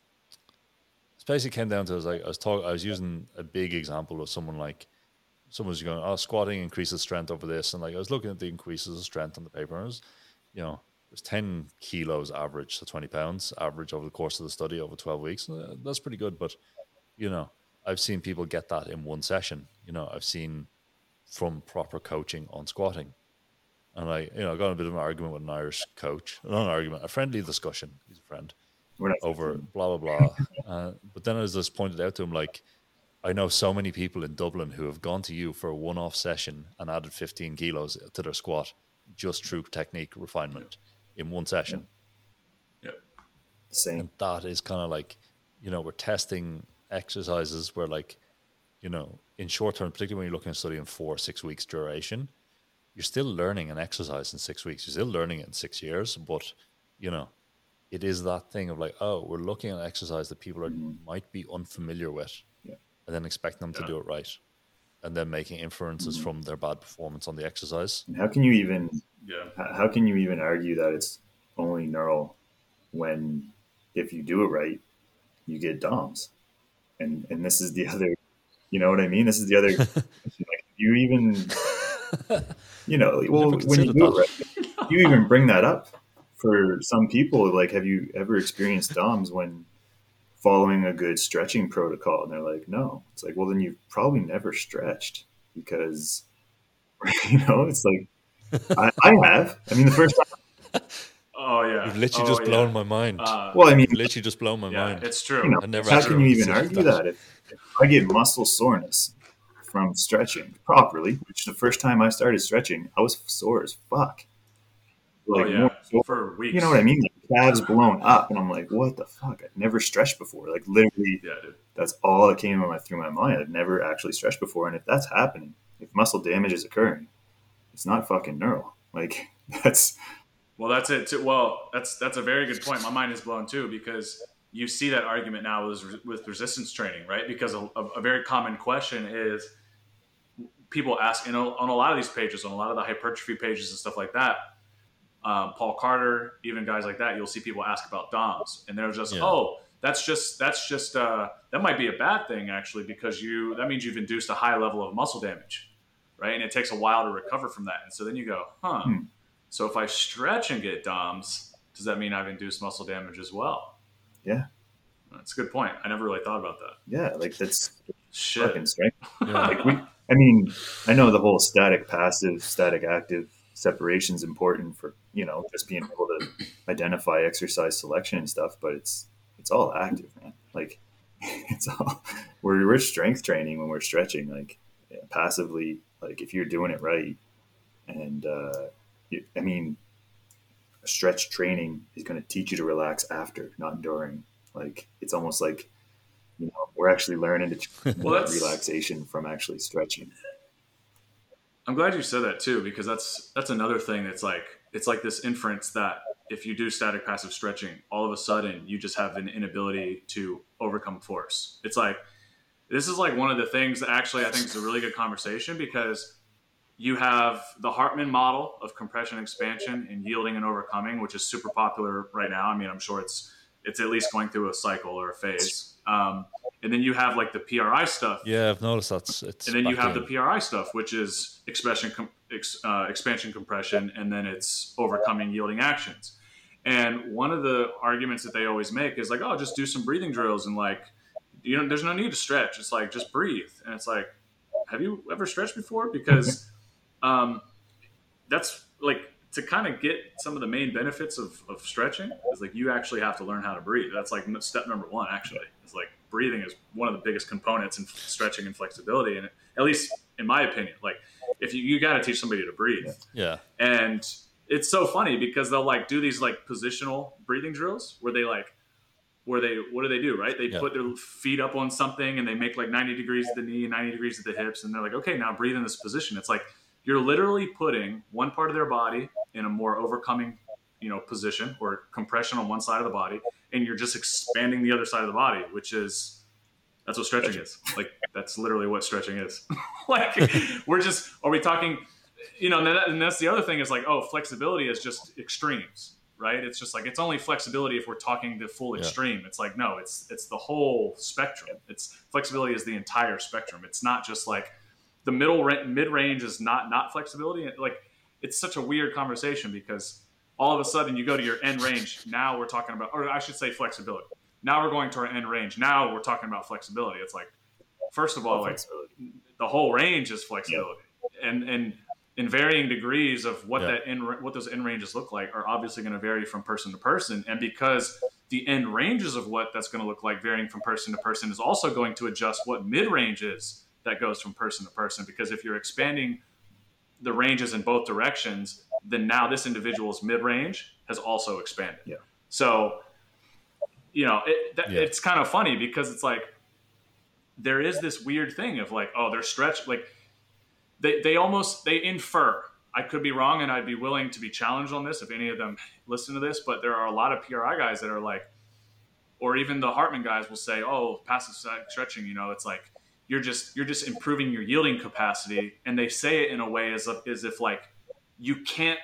it basically came down to, I was like, I was talking, I was using a big example of someone like, someone was going, oh, squatting increases strength over this. And, like, I was looking at the increases of strength on the paper, and it was, you know, it was ten kilos average, so twenty pounds average over the course of the study over twelve weeks. Uh, that's pretty good. But, you know, I've seen people get that in one session. You know, I've seen from proper coaching on squatting. And I, you know, I got in a bit of an argument with an Irish coach, not an argument, a friendly discussion. He's a friend over blah, blah, blah. uh, but then I was just pointed out to him, like, I know so many people in Dublin who have gone to you for a one-off session and added fifteen kilos to their squat just through technique refinement in one session. Yeah. Same. And that is kind of like, you know, we're testing exercises where, like, you know, in short term, particularly when you're looking at a study in four, six weeks duration, you're still learning an exercise in six weeks. You're still learning it in six years, but you know, it is that thing of like, oh, we're looking at an exercise that people are, Mhm. might be unfamiliar with, Yeah. and then expecting them Yeah. to do it right, and then making inferences Mhm. from their bad performance on the exercise. And how can you even Yeah. h- how can you even argue that it's only neural when if you do it right, you get D O M S? And and this is the other, you know what I mean? This is the other. Like, you even, you know, well, Never when you considered do it that. right, you even bring that up for some people. Like, have you ever experienced D O M S when following a good stretching protocol? And they're like, no. It's like, well, then you've probably never stretched because, you know, it's like, I, I have. I mean, the first time, Oh yeah. You've literally oh, just blown yeah. my mind. Uh, well, I mean, You've literally just blown my yeah, mind. it's you true. know, I never how It's can actually you even considered argue that. that if, if I get muscle soreness from stretching properly, which the first time I started stretching, I was sore as fuck. Like, oh yeah, more sore. for weeks. You know what I mean? Like, calves blown up, and I'm like, what the fuck? I've never stretched before. Like, literally, Yeah, dude. that's all that came my, through my mind. I've never actually stretched before, and if that's happening, if muscle damage is occurring, it's not fucking neural. Like, that's Well, that's it. Too. Well, that's that's a very good point. My mind is blown too because you see that argument now with, with resistance training, right? Because a, a, a very common question is people ask, you know, on a lot of these pages, on a lot of the hypertrophy pages and stuff like that, um, Paul Carter, even guys like that, you'll see people ask about D O M S, and they're just, Yeah. oh, that's just that's just uh, that might be a bad thing actually because you that means you've induced a high level of muscle damage, right? And it takes a while to recover from that. And so then you go, huh. Hmm. So if I stretch and get D O M S, does that mean I've induced muscle damage as well? Yeah. That's a good point. I never really thought about that. yeah, like that's Shit. fucking strength. Yeah. Like, we, I mean, I know the whole static passive, static active separation is important for, you know, just being able to identify exercise selection and stuff, but it's it's all active, man. Like, it's all we're we're strength training when we're stretching. Like, yeah, passively, like if you're doing it right, and uh, you, I mean, stretch training is going to teach you to relax after, not during. Like, it's almost like, you know, we're actually learning to Well, that's- relaxation from actually stretching. I'm glad you said that too, because that's that's another thing that's like it's like this inference that if you do static passive stretching, all of a sudden you just have an inability to overcome force. It's like this is like one of the things that actually I think is a really good conversation because you have the Hartman model of compression, expansion, and yielding and overcoming, which is super popular right now. I mean, I'm sure it's it's at least going through a cycle or a phase. Um, and then you have like the P R I stuff. Yeah, I've noticed that's it's. And then you back have the in. P R I stuff, which is expression, com- ex, uh, expansion, compression, and then it's overcoming yielding actions. And one of the arguments that they always make is like, oh, just do some breathing drills and like, you know, there's no need to stretch. It's like just breathe. And it's like, have you ever stretched before? Because um, that's like to kind of get some of the main benefits of, of stretching is like you actually have to learn how to breathe. That's like step number one. Actually, it's like breathing is one of the biggest components in stretching and flexibility. And at least in my opinion, like if you, you got to teach somebody to breathe. Yeah. And it's so funny because they'll like do these like positional breathing drills where they like, where they, what do they do? Right. They Yeah. put their feet up on something and they make like ninety degrees at the knee, ninety degrees at the hips. And they're like, okay, now breathe in this position. It's like, you're literally putting one part of their body in a more overcoming, you know, position or compression on one side of the body. And you're just expanding the other side of the body, which is, that's what stretching is. Like, that's literally what stretching is. Like, we're just, are we talking, you know, and, that, and that's the other thing is like, oh, flexibility is just extremes, right? It's just like, it's only flexibility if we're talking the full Yeah. extreme. It's like, no, it's, it's the whole spectrum. It's flexibility is the entire spectrum. It's not just like the middle mid range is not, not flexibility. Like, it's such a weird conversation because all of a sudden you go to your end range. Now we're talking about, or I should say flexibility. Now we're going to our end range. Now we're talking about flexibility. It's like, first of all, like the whole range is flexibility, and and in varying degrees of what Yeah. that end, what those end ranges look like are obviously going to vary from person to person. And because the end ranges of what that's going to look like varying from person to person is also going to adjust what mid range is that goes from person to person. Because if you're expanding the ranges in both directions, then now this individual's mid range has also expanded. Yeah. So, you know, it, that, Yeah. it's kind of funny because it's like there is this weird thing of like, oh, they're stretched. Like they, they almost they infer. I could be wrong, and I'd be willing to be challenged on this if any of them listen to this. But there are a lot of P R I guys that are like, or even the Hartman guys will say, "Oh, passive stretching, you know, it's like you're just you're just improving your yielding capacity," and they say it in a way as if, as if like you can't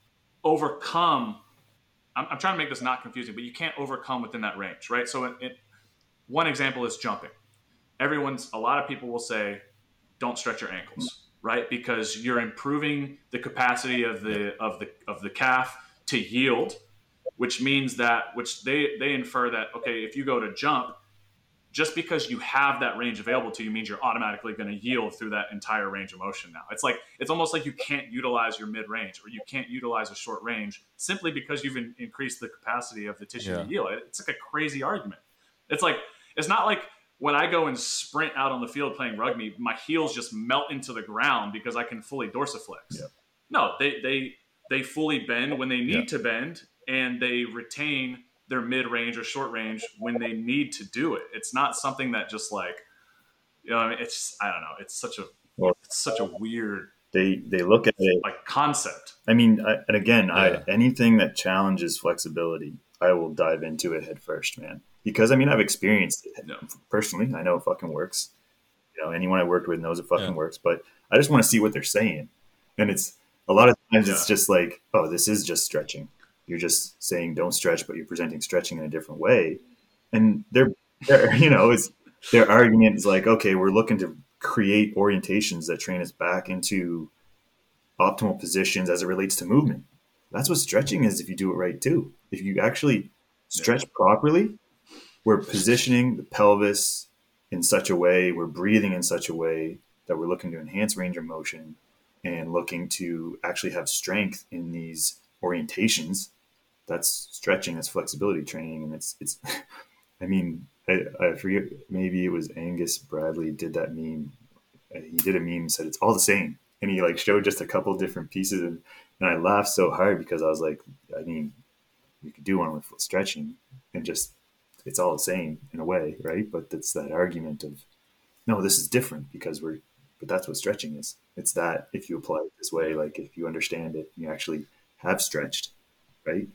overcome. I'm, I'm trying to make this not confusing, but you can't overcome within that range, right? So, it, it, one example is jumping. Everyone's a lot of people will say, "Don't stretch your ankles." Right, because you're improving the capacity of the of the of the calf to yield, which means that which they they infer that okay, if you go to jump, just because you have that range available to you means you're automatically going to yield through that entire range of motion. Now it's like it's almost like you can't utilize your mid range or you can't utilize a short range simply because you've in, increased the capacity of the tissue yeah. to yield. It's like a crazy argument. It's like it's not like when I go and sprint out on the field playing rugby, my heels just melt into the ground because I can fully dorsiflex. Yeah. No, they they they fully bend when they need yeah. to bend, and they retain their mid-range or short range when they need to do it. It's not something that just like, you know, I mean, it's I don't know. It's such a well, it's such a weird. They they look at it like concept. I mean, I, and again, yeah. I anything that challenges flexibility, I will dive into it head first, man. Because, I mean, I've experienced it no. personally. I know it fucking works. You know, anyone I worked with knows it fucking yeah. works. But I just want to see what they're saying. And it's a lot of times yeah. it's just like, oh, this is just stretching. You're just saying don't stretch, but you're presenting stretching in a different way. And they're, they're you know, it's, their argument is like, okay, we're looking to create orientations that train us back into optimal positions as it relates to movement. That's what stretching is if you do it right, too. If you actually stretch yeah. properly, we're positioning the pelvis in such a way, we're breathing in such a way that we're looking to enhance range of motion and looking to actually have strength in these orientations. That's stretching, that's flexibility training. And it's, it's, I mean, I, I forget, maybe it was Angus Bradley did that meme. He did a meme and said, it's all the same. And he like showed just a couple different pieces. And, and I laughed so hard because I was like, I mean, you could do one with stretching and just, it's all the same in a way, right? But it's that argument of, no, this is different because we're, but that's what stretching is. It's that if you apply it this way, like if you understand it, you actually have stretched, right?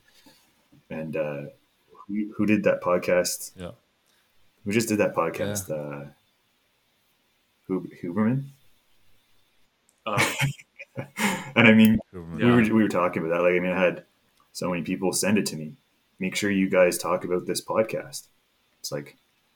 And uh, who, who did that podcast? Yeah. Who just did that podcast? Yeah. Uh, Hub- Huberman? Uh, and I mean, Huberman. we were we were talking about that. Like, I mean, I had so many people send it to me. Make sure you guys talk about this podcast. It's like,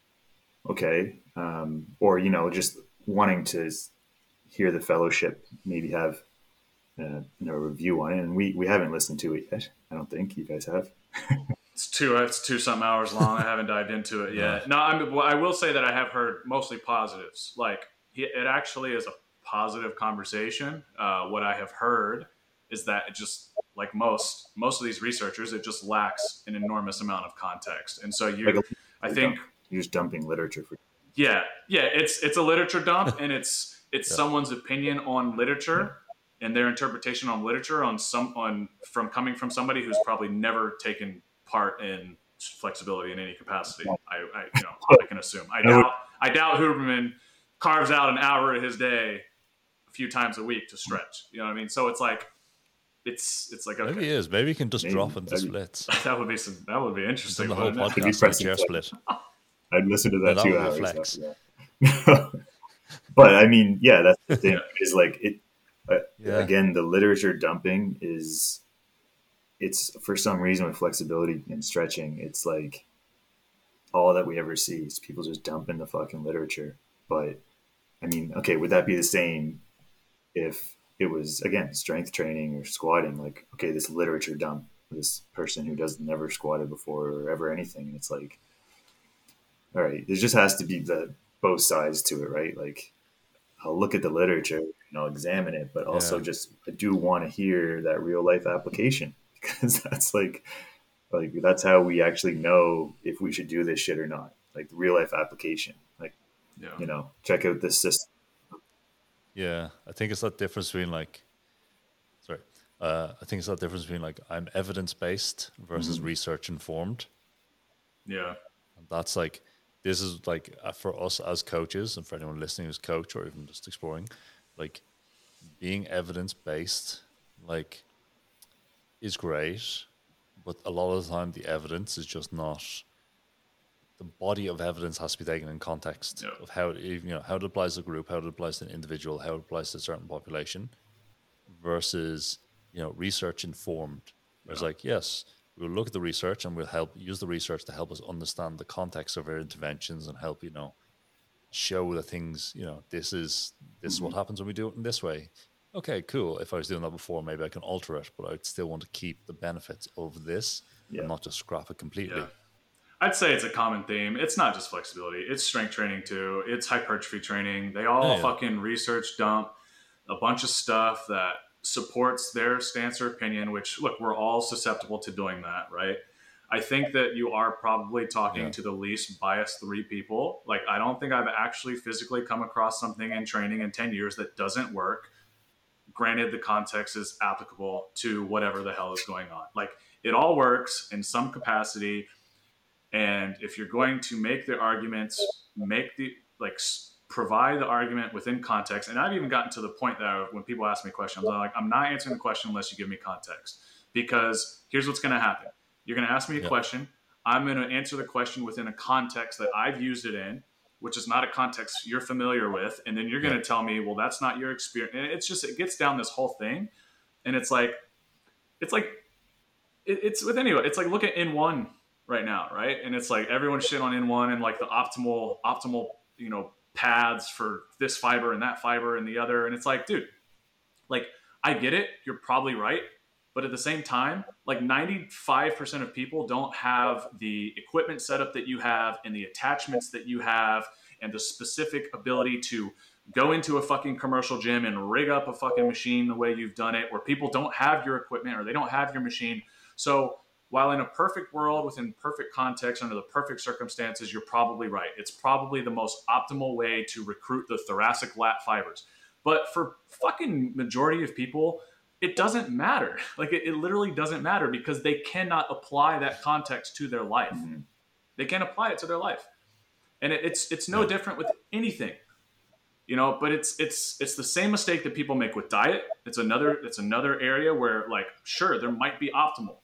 okay. Um, or, you know, just wanting to hear the fellowship, maybe have uh, you know, a review on it. And we, we haven't listened to it yet. I don't think you guys have. It's two, it's two some hours long. I haven't dived into it yet. No, I'm, well, I will say that I have heard mostly positives. Like it actually is a positive conversation. Uh, what I have heard is that it just, like most most of these researchers, it just lacks an enormous amount of context. And so you, like a, I think you're just dumping literature for. Yeah, yeah, it's it's a literature dump, and it's it's yeah. someone's opinion on literature and their interpretation on literature on some on from coming from somebody who's probably never taken part in flexibility in any capacity. I, I you know I can assume. I doubt I doubt Huberman carves out an hour of his day a few times a week to stretch. You know what I mean? So it's like. It's it's like okay. Maybe he is. Maybe he can just maybe, drop into maybe. splits. That would be some. That would be interesting. The whole podcast is chair split. I'd listen to that yeah, two that hours. Flex. Yeah. But I mean, yeah, that's the thing. yeah. Is like it. Uh, yeah. Again, the literature dumping is. It's for some reason with flexibility and stretching. It's like all that we ever see is people just dumping the fucking literature. But I mean, okay, would that be the same if? It was, again, strength training or squatting, like, okay, this literature dump, this person who doesn't never squatted before or ever anything. And it's like, all right, there just has to be the both sides to it, right? Like, I'll look at the literature and I'll examine it, but also yeah. just, I do want to hear that real life application because that's like, like, that's how we actually know if we should do this shit or not. Like real life application, like, yeah. you know, check out this system. Yeah, I think it's that difference between like, sorry, uh, I think it's that difference between like I'm evidence based versus mm-hmm. research informed. Yeah, and that's like this is like uh, for us as coaches and for anyone listening who's coach or even just exploring, like being evidence based like is great, but a lot of the time the evidence is just not. The body of evidence has to be taken in context Yeah. of how it, you know how it applies to a group, how it applies to an individual, how it applies to a certain population, versus you know research informed. Whereas Yeah. like yes, we'll look at the research and we'll help use the research to help us understand the context of our interventions and help you know show the things you know this is this is what happens when we do it in this way. Okay, cool. If I was doing that before, maybe I can alter it, but I'd still want to keep the benefits of this Yeah. and not just scrap it completely. Yeah. I'd say it's a common theme. It's not just flexibility. It's strength training too. It's hypertrophy training. They all Yeah, yeah. fucking research dump a bunch of stuff that supports their stance or opinion, which look, we're all susceptible to doing that, right? I think that you are probably talking Yeah. to the least biased three people. Like, I don't think I've actually physically come across something in training in ten years that doesn't work. Granted, the context is applicable to whatever the hell is going on. Like, it all works in some capacity. And if you're going to make the arguments, make the, like, provide the argument within context. And I've even gotten to the point that when people ask me questions, I'm like, I'm not answering the question unless you give me context. Because here's what's going to happen. You're going to ask me a Yeah. question. I'm going to answer the question within a context that I've used it in, which is not a context you're familiar with. And then you're going Yeah. to tell me, well, that's not your experience. And it's just, it gets down this whole thing. And it's like, it's like, it, it's with anyone. It's like, look at N one right now, right? And it's like everyone's shit on N one and like the optimal, optimal, you know, paths for this fiber and that fiber and the other. And it's like, dude, like, I get it. You're probably right. But at the same time, like ninety-five percent of people don't have the equipment setup that you have and the attachments that you have and the specific ability to go into a fucking commercial gym and rig up a fucking machine the way you've done it, where people don't have your equipment or they don't have your machine. So while in a perfect world, within perfect context, under the perfect circumstances, you're probably right. It's probably the most optimal way to recruit the thoracic lat fibers. But for fucking majority of people, it doesn't matter. Like, it, it literally doesn't matter because they cannot apply that context to their life. Mm-hmm. They can't apply it to their life. And it, it's it's no Yeah. different with anything. You know, but it's it's it's the same mistake that people make with diet. It's another it's another area where, like, sure, there might be optimal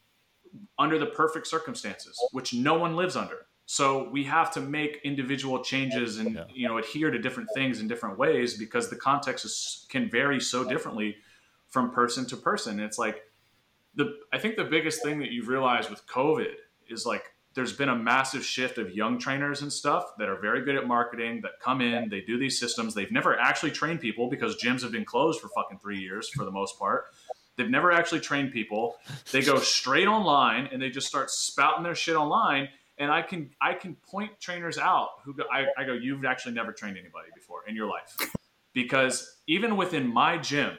under the perfect circumstances, which no one lives under. So we have to make individual changes and Yeah. you know adhere to different things in different ways because the context is, can vary so differently from person to person. It's like the I think the biggest thing that you've realized with COVID is like there's been a massive shift of young trainers and stuff that are very good at marketing that come in, they do these systems. They've never actually trained people because gyms have been closed for fucking three years for the most part. They've never actually trained people. They go straight online and they just start spouting their shit online. And I can I can point trainers out who go, I, I go, you've actually never trained anybody before in your life. Because even within my gym,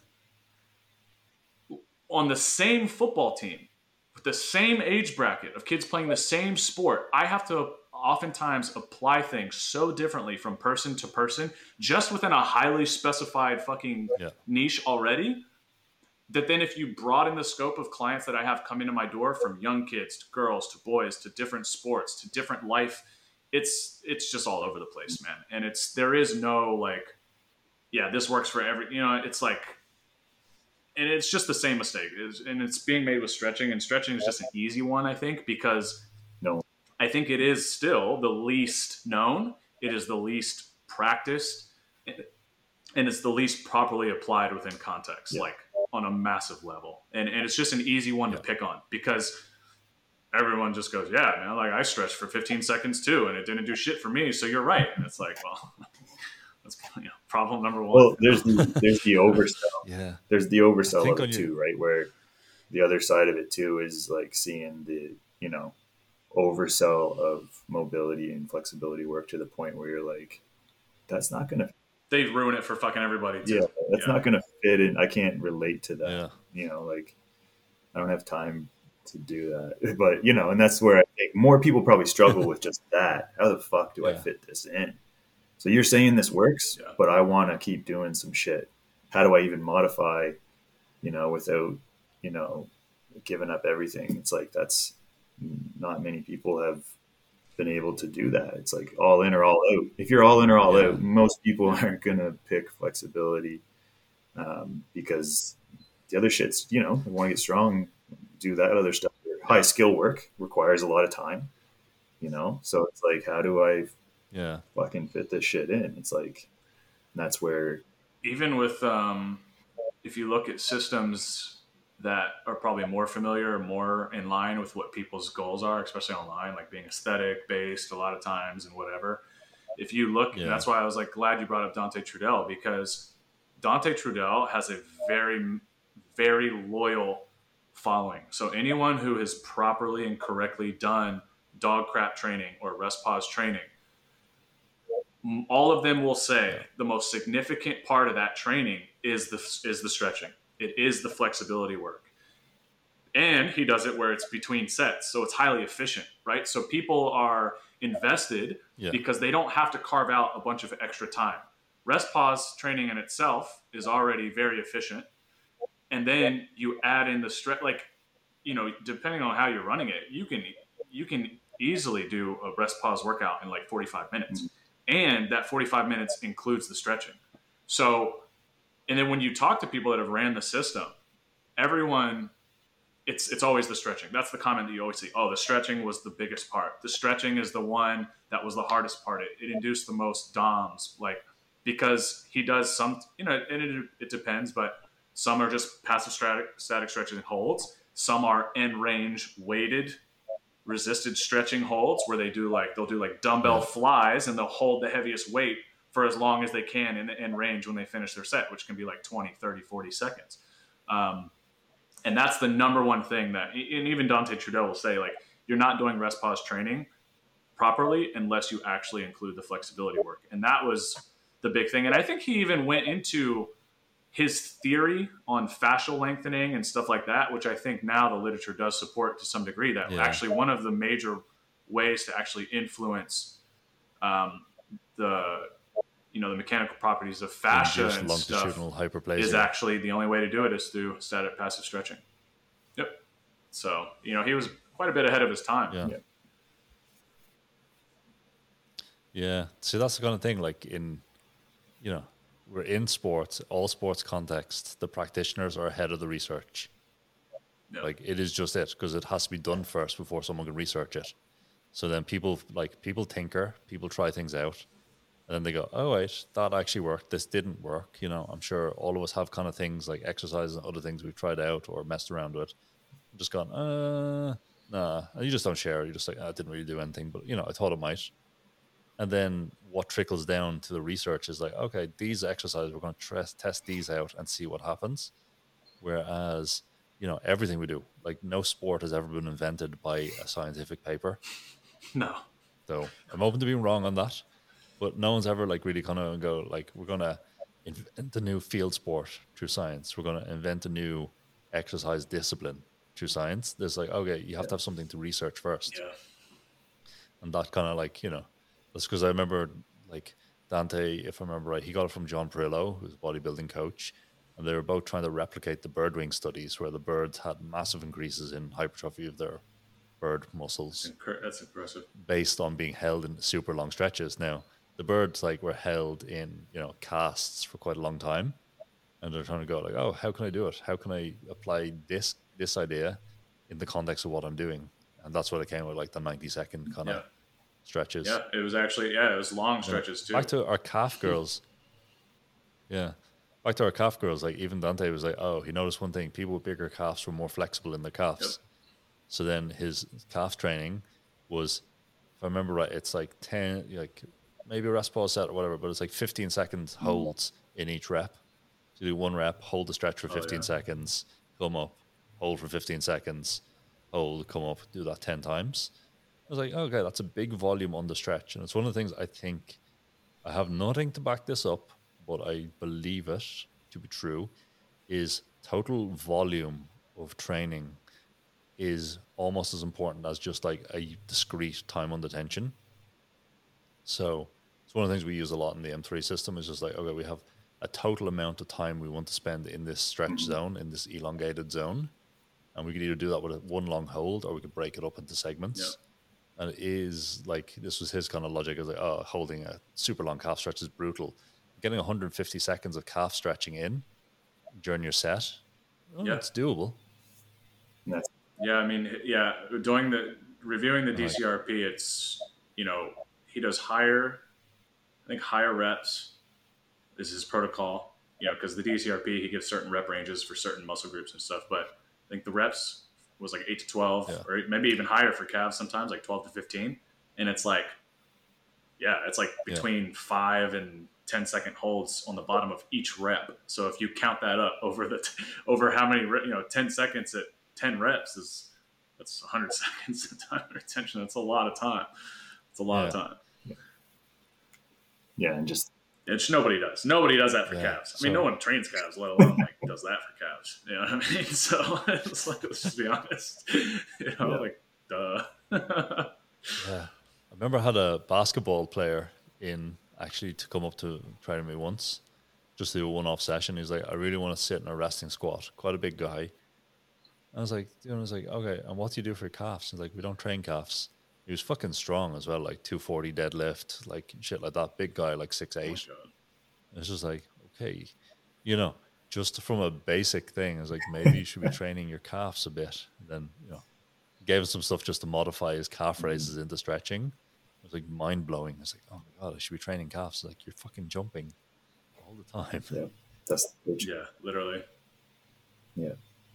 on the same football team, with the same age bracket of kids playing the same sport, I have to oftentimes apply things so differently from person to person, just within a highly specified fucking Yeah. niche already, that then if you broaden the scope of clients that I have come into my door, from young kids to girls to boys to different sports to different life, it's it's just all over the place, man. And it's there is no like, yeah, this works for every, you know, it's like, and it's just the same mistake. It's, and it's being made with stretching, and stretching is just an easy one, I think, because No. I think it is still the least known. It is the least practiced, and it's the least properly applied within context, Yeah. like on a massive level. And and it's just an easy one Yeah. to pick on because everyone just goes, yeah, man, like I stretched for fifteen seconds too, and it didn't do shit for me. So you're right. And it's like, well, that's you know, problem number one. Well, there's the there's the oversell. Yeah. There's the oversell think of on it your- too, right? Where the other side of it too is like seeing the, you know, oversell of mobility and flexibility work to the point where you're like, that's not going to, They ruin it for fucking everybody too. yeah, that's Yeah. not going to fit in. I can't relate to that. Yeah. You know, like I don't have time to do that. But, you know, and that's where I think more people probably struggle with just that. How the fuck do I Yeah. fit this in? So you're saying this works, Yeah. but I want to keep doing some shit. How do I even modify, you know, without, you know, giving up everything? It's like, that's not many people have been able to do that. It's like all in or all out. If you're all in or all Yeah. out, most people aren't going to pick flexibility um, because the other shit's, you know, I want to get strong, do that other stuff. High skill work requires a lot of time, you know? So it's like, how do I yeah fucking fit this shit in? It's like, that's where. Even with, um, if you look at systems that are probably more familiar or more in line with what people's goals are, especially online, like being aesthetic based a lot of times and whatever. If you look, Yeah. and that's why I was like glad you brought up Dante Trudel, because Dante Trudel has a very, very loyal following. So anyone who has properly and correctly done dog crap training or rest pause training, all of them will say Yeah. the most significant part of that training is the is the stretching. It is the flexibility work. And he does it where it's between sets, so it's highly efficient, right? So people are invested Yeah. because they don't have to carve out a bunch of extra time. Rest pause training in itself is already very efficient. And then you add in the stretch, like, you know, depending on how you're running it, you can you can easily do a rest pause workout in like forty-five minutes. And that forty-five minutes includes the stretching. So, and then when you talk to people that have ran the system, everyone, it's it's always the stretching. That's the comment that you always see. Oh, the stretching was the biggest part. The stretching is the one that was the hardest part. It, it induced the most D O Ms, like, because he does some, you know, and it, it depends, but some are just passive static, static stretching holds. Some are end range weighted resisted stretching holds where they do like, they'll do like dumbbell Yeah. flies and they'll hold the heaviest weight for as long as they can in the end range when they finish their set, which can be like twenty, thirty, forty seconds. Um, and that's the number one thing that, and even Dante Trudel will say, like, you're not doing rest pause training properly unless you actually include the flexibility work. And that was the big thing. And I think he even went into his theory on fascial lengthening and stuff like that, which I think now the literature does support to some degree, that Yeah. actually one of the major ways to actually influence um, the, you know, the mechanical properties of fascia Induced and stuff longitudinal hyperplasia. is actually the only way to do it is through static passive stretching. Yep. So, you know, he was quite a bit ahead of his time. Yeah. Yeah. Yeah. See, that's the kind of thing, like in, you know, we're in sports, all sports contexts, the practitioners are ahead of the research. Yep. Like it is just it, because it has to be done first before someone can research it. So then people, like people tinker, people try things out, and then they go, oh, wait, that actually worked. This didn't work. You know, I'm sure all of us have kind of things like exercises and other things we've tried out or messed around with. I'm just gone, uh, nah. And you just don't share. You're just like, oh, it didn't really do anything, but you know, I thought it might. And then what trickles down to the research is like, okay, these exercises, we're going to test test these out and see what happens. Whereas, you know, everything we do, like no sport has ever been invented by a scientific paper. No. So I'm open to being wrong on that, but no one's ever like really kind of go like, we're going to invent a new field sport through science. We're going to invent a new exercise discipline through science. There's like, okay, you have to have something to research first. Yeah. And that kind of like, you know, that's because I remember like Dante, if I remember right, he got it from John Perillo, who's a bodybuilding coach. And they were both trying to replicate the bird wing studies where the birds had massive increases in hypertrophy of their bird muscles That's impressive. based on being held in super long stretches. Now, the birds like were held in, you know, casts for quite a long time. And they're trying to go like, oh, how can I do it? How can I apply this this idea in the context of what I'm doing? And that's where they came with like the ninety second kind Yeah. of stretches. Yeah. It was actually, yeah, it was long stretches too. Back to our calf girls. Yeah. Back to our calf girls, like even Dante was like, oh, he noticed one thing. People with bigger calves were more flexible in their calves. Yep. So then his calf training was, if I remember right, it's like ten, like maybe a rest pause set or whatever, but it's like fifteen seconds holds in each rep. So you do one rep, hold the stretch for fifteen yeah. seconds, come up, hold for fifteen seconds, hold, come up, do that ten times. I was like, okay, that's a big volume on the stretch. And it's one of the things I think, I have nothing to back this up, but I believe it to be true, is total volume of training is almost as important as just like a discrete time under tension. So it's one of the things we use a lot in the M three system is just like, okay, we have a total amount of time we want to spend in this stretch zone, in this elongated zone. And we could either do that with a one long hold or we could break it up into segments. Yep. And it is like, this was his kind of logic. It was like, oh, holding a super long calf stretch is brutal. Getting one hundred fifty seconds of calf stretching in during your set Oh, Yeah. it's doable. And that's Yeah, I mean, yeah, doing the reviewing the Right. D C R P, it's you know he does higher, I think higher reps is his protocol. You know, because the D C R P he gives certain rep ranges for certain muscle groups and stuff. But I think the reps was like eight to twelve, Yeah. or maybe even higher for calves sometimes, like twelve to fifteen. And it's like, yeah, it's like Yeah. between five and ten second holds on the bottom of each rep. So if you count that up over the t- over how many re- you know ten seconds at ten reps is that's one hundred seconds of time retention. That's a lot of time. It's a lot of Yeah. time. yeah, and just Which nobody does. Nobody does that for Yeah, calves. I mean, so- no one trains calves, let alone like does that for calves. You know what I mean? So it's like, let's just be honest. You know, Yeah. like, duh. Yeah. I remember I had a basketball player in actually to come up to train me once, just do a one-off session. He's like, I really want to sit in a resting squat. Quite a big guy. I was like, you know, I was like, okay, and what do you do for your calves? He's like, we don't train calves. He was fucking strong as well, like two forty deadlift, like shit like that. Big guy, like six Oh my eight. God. It's just like, okay, you know, just from a basic thing, it's like maybe you should be training your calves a bit. And then, you know, gave him some stuff just to modify his calf raises into stretching. It was like mind blowing. It's like, oh my God, I should be training calves. It's like, you're fucking jumping all the time. yeah, that's Yeah, literally. yeah.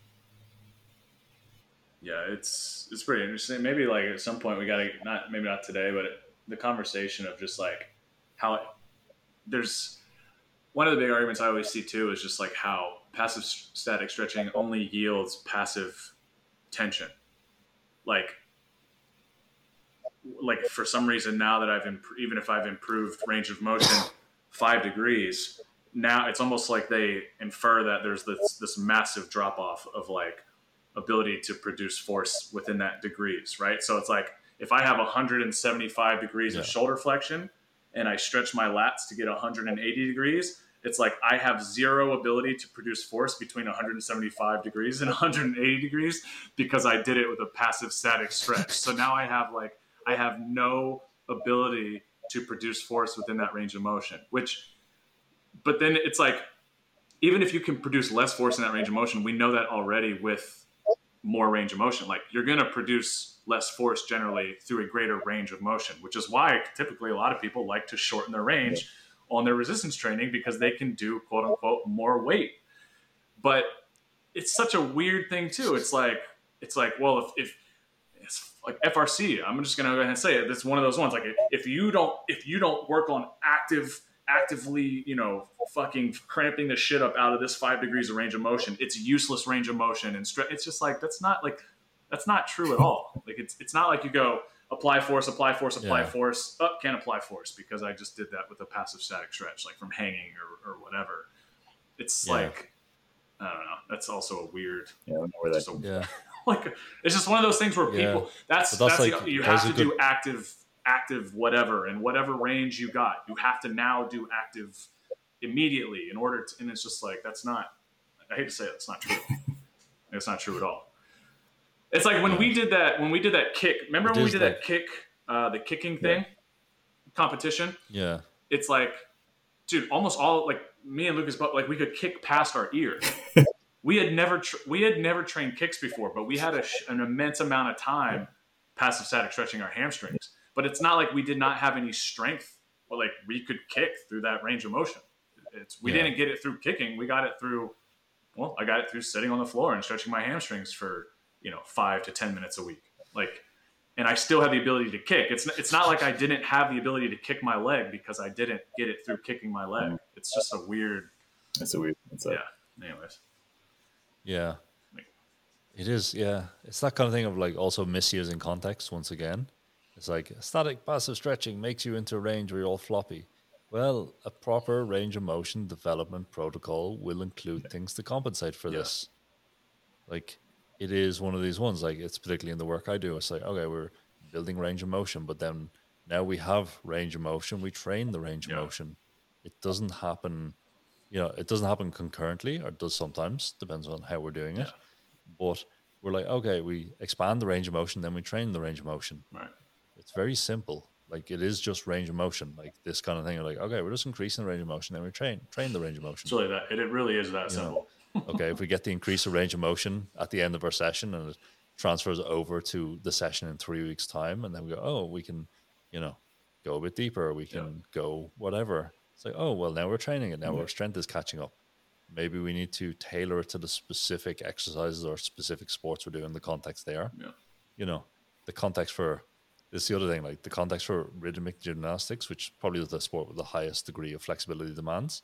Yeah, it's it's pretty interesting. Maybe like at some point we got to not maybe not today, but the conversation of just like how it, there's one of the big arguments I always see too is just like how passive s- static stretching only yields passive tension. Like like for some reason now that I've imp- even if I've improved range of motion five degrees, now it's almost like they infer that there's this this massive drop off of like ability to produce force within that degrees, right? So it's like if I have one hundred seventy-five degrees Yeah. of shoulder flexion and I stretch my lats to get one hundred eighty degrees, it's like I have zero ability to produce force between one hundred seventy-five degrees and one hundred eighty degrees because I did it with a passive static stretch. So now I have like I have no ability to produce force within that range of motion, which but then it's like even if you can produce less force in that range of motion, we know that already with more range of motion. Like you're going to produce less force generally through a greater range of motion, which is why typically a lot of people like to shorten their range on their resistance training because they can do quote unquote more weight. But it's such a weird thing too. It's like, it's like, well, if, if it's like F R C, I'm just going to go ahead and say it. It's one of those ones. Like if you don't, if you don't work on active actively, you know, fucking cramping the shit up out of this five degrees of range of motion, it's useless range of motion and stre- it's just like that's not like that's not true at all. Like it's it's not like you go apply force, apply force, apply Yeah. force, up, oh, can't apply force because I just did that with a passive static stretch, like from hanging or, or whatever. It's Yeah. like I don't know. That's also a weird. Yeah, I don't know where that Just a, Yeah. like it's just one of those things where Yeah. people that's But that's that's, like- the, you those have are to do good- active active whatever and whatever range you got you have to now do active immediately in order to, and it's just like that's not I hate to say it, it's not true. It's not true at all. It's like when Yeah. we did that when we did that kick remember It when we is did like- that kick uh the kicking thing competition. Yeah. It's like dude almost all like me and Lucas but like we could kick past our ears. We had never tr- we had never trained kicks before, but we had a sh- an immense amount of time passive static stretching our hamstrings. But it's not like we did not have any strength, or like we could kick through that range of motion. It's we Yeah. didn't get it through kicking. We got it through. Well, I got it through sitting on the floor and stretching my hamstrings for you know five to ten minutes a week. Like, and I still have the ability to kick. It's it's not like I didn't have the ability to kick my leg because I didn't get it through kicking my leg. It's just a weird. That's a weird. It's like, Yeah. Anyways. Yeah. It is, yeah. It's that kind of thing of like also misusing context once again. It's like static passive stretching makes you into a range where you're all floppy. Well, a proper range of motion development protocol will include things to compensate for Yeah. this. Like it is one of these ones, like it's particularly in the work I do. It's like, okay, we're building range of motion, but then now we have range of motion, we train the range of Yeah. motion. It doesn't happen, you know, it doesn't happen concurrently, or it does sometimes, depends on how we're doing it. Yeah. But we're like, okay, we expand the range of motion, then we train the range of motion. Right. It's very simple. Like it is just range of motion, like this kind of thing. You're like, okay, we're just increasing the range of motion, then we train train the range of motion. It's really that. It, it really is that You know. simple. Okay, if we get the increase of range of motion at the end of our session and it transfers over to the session in three weeks' time, and then we go, oh, we can, you know, go a bit deeper, we can Yeah. go whatever. It's like, oh, well, now we're training it. Now Yeah. our strength is catching up. Maybe we need to tailor it to the specific exercises or specific sports we're doing, the context there. Yeah. You know, the context for this is the other thing, like the context for rhythmic gymnastics, which probably is the sport with the highest degree of flexibility demands,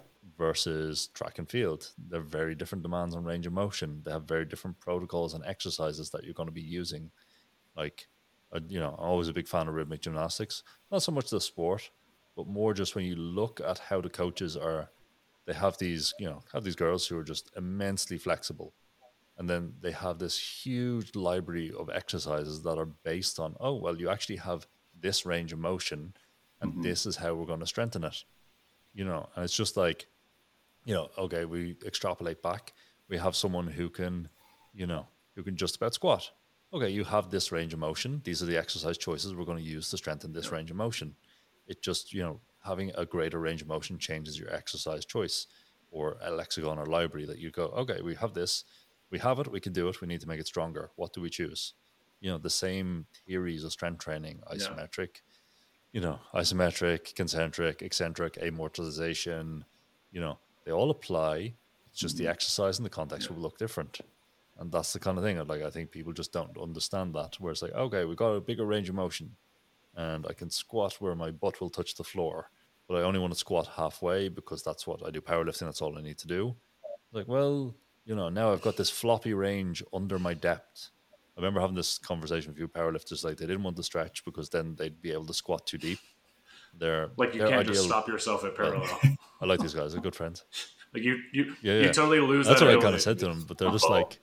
versus track and field. They're very different demands on range of motion. They have very different protocols and exercises that you're going to be using. Like, uh, you know, I'm always a big fan of rhythmic gymnastics. Not so much the sport, but more just when you look at how the coaches are, they have these, you know, have these girls who are just immensely flexible. And then they have this huge library of exercises that are based on, oh, well, you actually have this range of motion and Mhm. this is how we're going to strengthen it. You know, and it's just like, you know, okay, we extrapolate back. We have someone who can, you know, who can just about squat. Okay, you have this range of motion. These are the exercise choices we're going to use to strengthen this range of motion. It just, you know, having a greater range of motion changes your exercise choice or a lexicon or library that you go, okay, we have this, we have it, we can do it, we need to make it stronger. What do we choose? You know, the same theories of strength training, isometric, you know, isometric, concentric, eccentric, amortization, you know, they all apply. It's just the exercise and the context will look different. And that's the kind of thing that, like, I think people just don't understand that. Where it's like, okay, we've got a bigger range of motion and I can squat where my butt will touch the floor, but I only want to squat halfway because that's what I do powerlifting. That's all I need to do. Like, well, you know, now I've got this floppy range under my depth. I remember having this conversation with a few powerlifters, like they didn't want to stretch because then they'd be able to squat too deep. They're Like you they're can't ideal. just stop yourself at parallel. I like these guys; they're good friends. Like you, you, Yeah, you yeah. totally lose That's that what I ability. kind of said to them, but they're just like,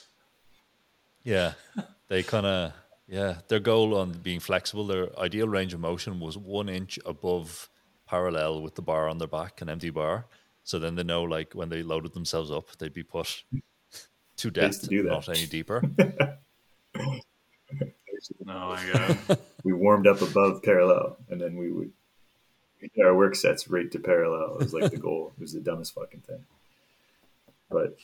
yeah, they kind of, yeah, their goal on being flexible, their ideal range of motion was one inch above parallel with the bar on their back, an empty bar. So then they know, like, when they loaded themselves up, they'd be put to I used depth, to do that. not any deeper. Oh my god. We warmed up above parallel, and then we would get our work sets right to parallel. It was like the goal. It was the dumbest fucking thing. But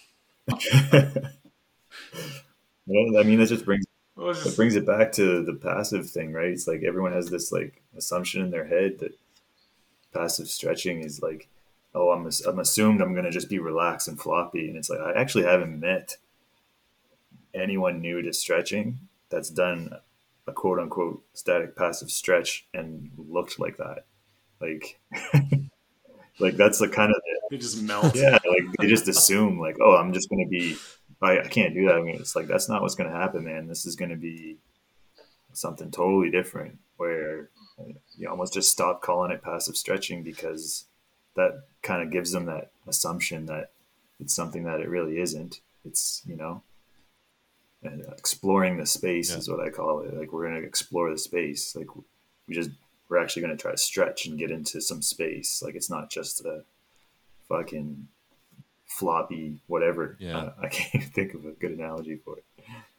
well, I mean, that just brings Well, it's it just- brings it back to the passive thing, right? It's like everyone has this like assumption in their head that passive stretching is like, oh, I'm ass- I'm assumed I'm gonna just be relaxed and floppy, and it's like I actually haven't met anyone new to stretching that's done a quote unquote static passive stretch and looked like that. Like, like that's the kind of They just melt. yeah. Like they just assume like, oh, I'm just gonna be. I, I can't do that. I mean, it's like that's not what's gonna happen, man. This is gonna be something totally different where you almost just stop calling it passive stretching because that kind of gives them that assumption that it's something that it really isn't. It's, you know, and exploring the space Yeah. is what I call it. Like we're going to explore the space. Like we just, we're actually going to try to stretch and get into some space. Like it's not just a fucking floppy whatever. Yeah. Uh, I can't even think of a good analogy for it.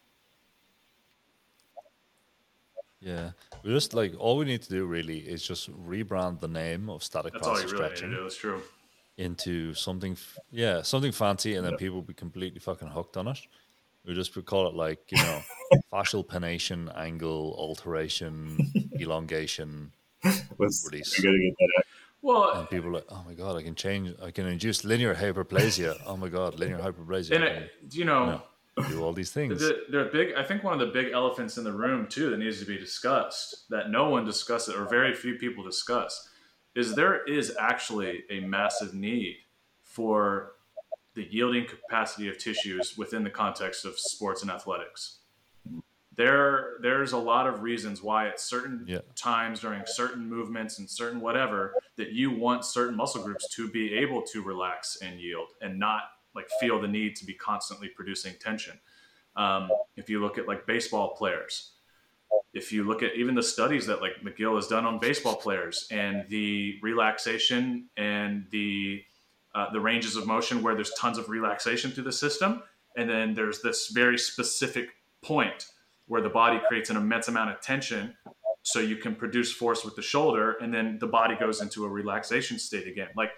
Yeah. We just like, all we need to do really is just rebrand the name of static That's all you passive really need to stretching do. It's true. into something, f- yeah, something fancy, and then Yeah. people will be completely fucking hooked on it. We just would call it like, you know, fascial pennation, angle, alteration, elongation, Let's, release. we got to get that out. Well, And people are like, oh my God, I can change, I can induce linear hyperplasia. Oh my God, linear hyperplasia. and I it, you know, can do all these things. the, the big. I think one of the big elephants in the room too that needs to be discussed that no one discusses or very few people discuss is there is actually a massive need for the yielding capacity of tissues within the context of sports and athletics. There, there's a lot of reasons why at certain Yeah. times during certain movements and certain whatever that you want certain muscle groups to be able to relax and yield and not like feel the need to be constantly producing tension. Um, if you look at like baseball players, if you look at even the studies that like McGill has done on baseball players and the relaxation and the uh, the ranges of motion where there's tons of relaxation through the system, and then there's this very specific point where the body creates an immense amount of tension so you can produce force with the shoulder, and then the body goes into a relaxation state again. Like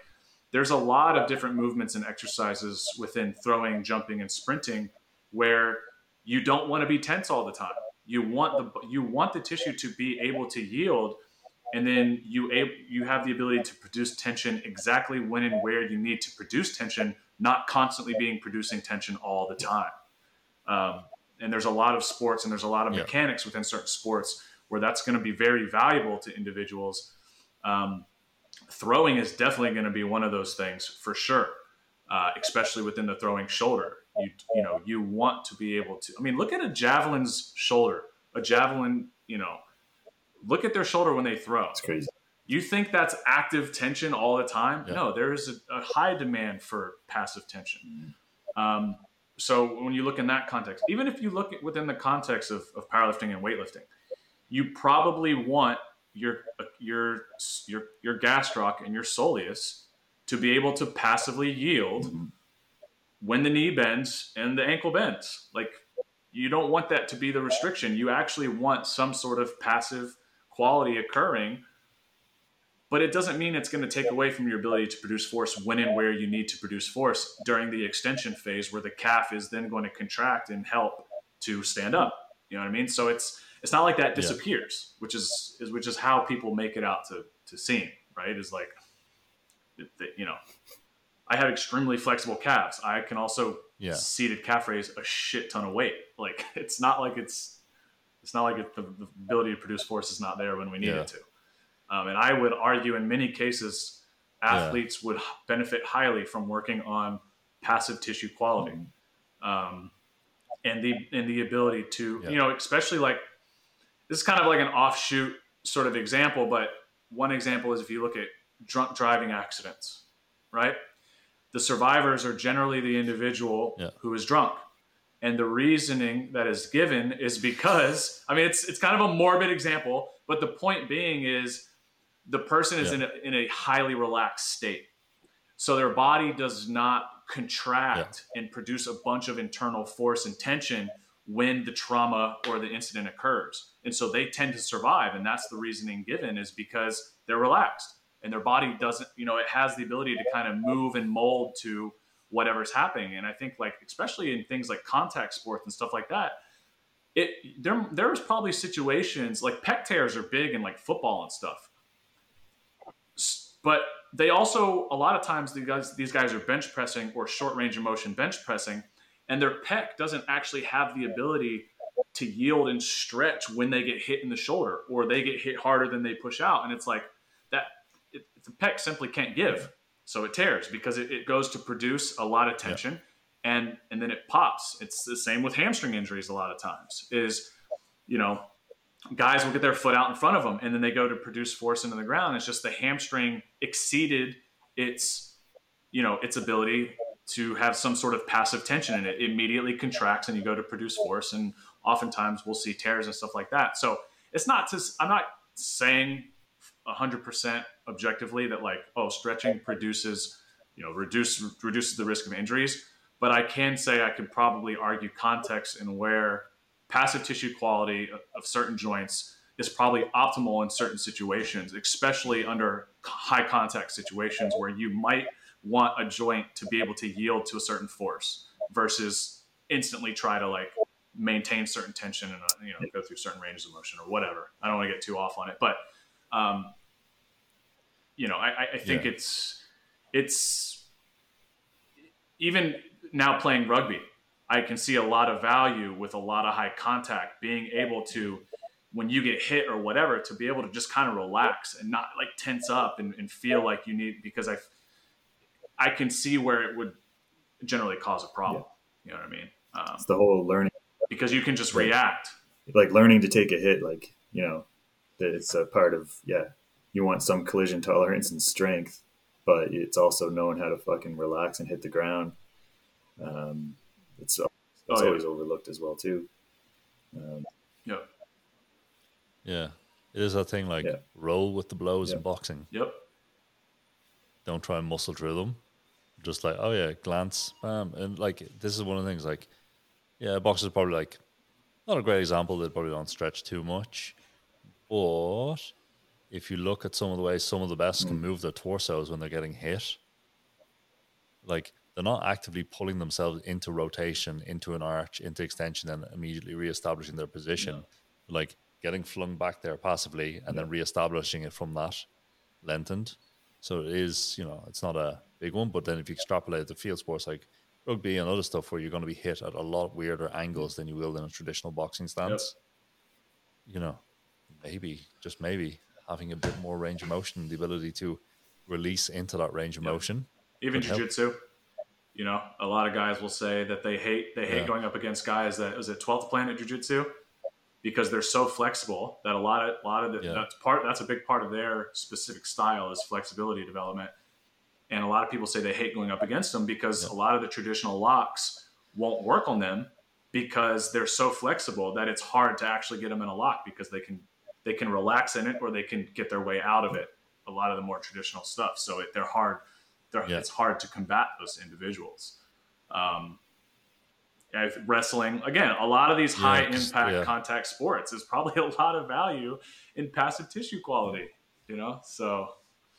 there's a lot of different movements and exercises within throwing, jumping, and sprinting where you don't want to be tense all the time. You want the you want the tissue to be able to yield, and then you you have the ability to produce tension exactly when and where you need to produce tension, not constantly being producing tension all the time. Um, and there's a lot of sports and there's a lot of yeah. mechanics within certain sports where that's going to be very valuable to individuals. Um, throwing is definitely going to be one of those things for sure, uh, especially within the throwing shoulder. You you know, you want to be able to, I mean, look at a javelin's shoulder, a javelin, you know, look at their shoulder when they throw. It's crazy. You think that's active tension all the time? Yeah. No, there is a, a high demand for passive tension. Um, so when you look in that context, even if you look at within the context of, of powerlifting and weightlifting, you probably want your your your your gastroc and your soleus to be able to passively yield mm-hmm. when the knee bends and the ankle bends. Like, you don't want that to be the restriction. You actually want some sort of passive quality occurring, but it doesn't mean it's going to take away from your ability to produce force when and where you need to produce force during the extension phase, where the calf is then going to contract and help to stand up. You know what I mean? So it's it's not like that disappears, yeah. which is, is which is how people make it out to to seem, right? Is like, you know, I have extremely flexible calves. I can also yeah. seated calf raise a shit ton of weight. Like, it's not like it's it's not like it, the, the ability to produce force is not there when we need yeah. it to. Um, and I would argue in many cases, athletes yeah. would benefit highly from working on passive tissue quality, mm-hmm. um, and the and the ability to, yeah. you know, especially like, this is kind of like an offshoot sort of example, but one example is if you look at drunk driving accidents, right? The survivors are generally the individual yeah. who is drunk. And the reasoning that is given is because, I mean, it's it's kind of a morbid example, but the point being is the person is yeah. in, a, in a highly relaxed state. So their body does not contract yeah. and produce a bunch of internal force and tension when the trauma or the incident occurs. And so they tend to survive. And that's the reasoning given, is because they're relaxed and their body doesn't, you know, it has the ability to kind of move and mold to whatever's happening. And I think, like, especially in things like contact sports and stuff like that, it there there's probably situations like pec tears are big in like football and stuff. But they also, a lot of times these guys, these guys are bench pressing or short range of motion bench pressing, and their pec doesn't actually have the ability to yield and stretch when they get hit in the shoulder, or they get hit harder than they push out. And it's like that, it, the pec simply can't give. So it tears because it, it goes to produce a lot of tension yeah. and, and then it pops. It's the same with hamstring injuries a lot of times is, you know, guys will get their foot out in front of them and then they go to produce force into the ground. It's just the hamstring exceeded its, you know, its ability to have some sort of passive tension, and it immediately contracts and you go to produce force. And oftentimes we'll see tears and stuff like that. So it's not to, I'm not saying a hundred percent objectively that like, oh, stretching produces, you know, reduce, reduces the risk of injuries. But I can say I could probably argue context in where passive tissue quality of, of certain joints is probably optimal in certain situations, especially under high contact situations where you might want a joint to be able to yield to a certain force versus instantly try to like maintain certain tension and, uh, you know, go through certain ranges of motion or whatever. I don't want to get too off on it, but, um, you know, I, I think yeah. it's, it's even now playing rugby, I can see a lot of value with a lot of high contact, being able to, when you get hit or whatever, to be able to just kind of relax and not like tense up and, and feel like you need, because I, I can see where it would generally cause a problem. Yeah. You know what I mean? Um, it's the whole learning. Because you can just like, react. Like learning to take a hit, like, you know, that it's a part of, yeah, you want some collision tolerance and strength, but it's also knowing how to fucking relax and hit the ground. Um, it's it's oh, always yeah. overlooked as well, too. Um, yep. Yeah. It is that thing like yeah. roll with the blows yep. in boxing. Yep. Don't try and muscle through them. Just like, oh yeah, glance, bam. And like, this is one of the things, like, yeah, boxers are probably like, not a great example. They probably don't stretch too much. But if you look at some of the ways some of the best mm. can move their torsos when they're getting hit, like they're not actively pulling themselves into rotation, into an arch, into extension, and immediately reestablishing their position. No. Like getting flung back there passively and Yeah. then reestablishing it from that lengthened. So it is, you know, it's not a big one. But then if you extrapolate it to field sports like rugby and other stuff where you're going to be hit at a lot weirder angles than you will in a traditional boxing stance, you know, maybe, just maybe, having a bit more range of motion, the ability to release into that range of Yep. motion. Even could help. jiu-jitsu, you know, a lot of guys will say that they hate they hate Yeah. going up against guys that was it twelfth planet jiu-jitsu because they're so flexible that a lot of a lot of the, Yeah. that's part that's a big part of their specific style is flexibility development. And a lot of people say they hate going up against them because Yeah. a lot of the traditional locks won't work on them because they're so flexible that it's hard to actually get them in a lock because they can they can relax in it or they can get their way out of it. A lot of the more traditional stuff, so it, they're hard. They're, Yeah. It's hard to combat those individuals. Um, yeah, wrestling again, a lot of these Yeah, high 'cause- impact yeah. contact sports is probably a lot of value in passive tissue quality. You know, so.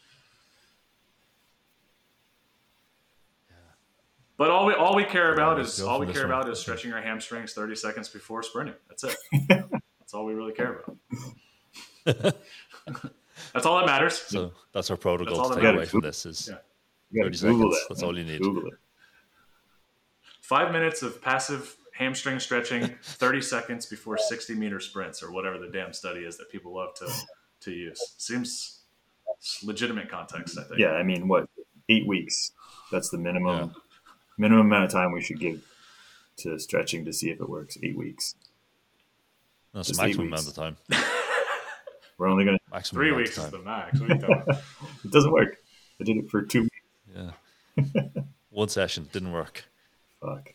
But all we all we care about let's is go all for we this care one. about is stretching our hamstrings thirty seconds before sprinting. That's it. That's all we really care about. That's all that matters. So that's our protocol That's all to that take away matters. from this is Yeah. You thirty gotta Google seconds. that. That's man. all you need. Google it. Five minutes of passive hamstring stretching, thirty seconds before sixty meter sprints or whatever the damn study is that people love to to use. Seems legitimate context, I think. Yeah, I mean, what eight weeks? That's the minimum minimum amount of time we should give to stretching to see if it works. Eight weeks. That's Just the eight maximum weeks. amount of time. We're only gonna. Maximum Three amount weeks of is time. the max. What are you talking about? It doesn't work. I did it for two weeks. Yeah. One session didn't work. Fuck.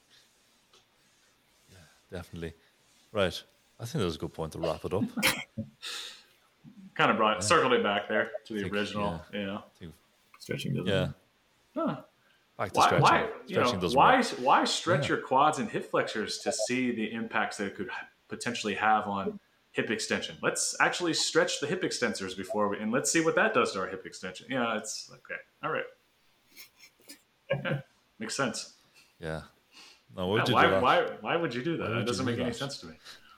Definitely. Right. I think that was a good point to wrap it up. Kind of brought circled it back there to the Think- original. You know, Stretching doesn't. Yeah. work. huh. Back to Why? stretching. Why? You Stretching know, doesn't why? work. Why stretch Yeah. your quads and hip flexors to see the impacts that it could potentially have on hip extension? Let's actually stretch the hip extensors before we, and let's see what that does to our hip extension. Yeah, it's okay. All right. Yeah, makes sense. Yeah. No, what Yeah, would you why, do that? why? Why would you do that? Why would That you doesn't do make any that? sense to me.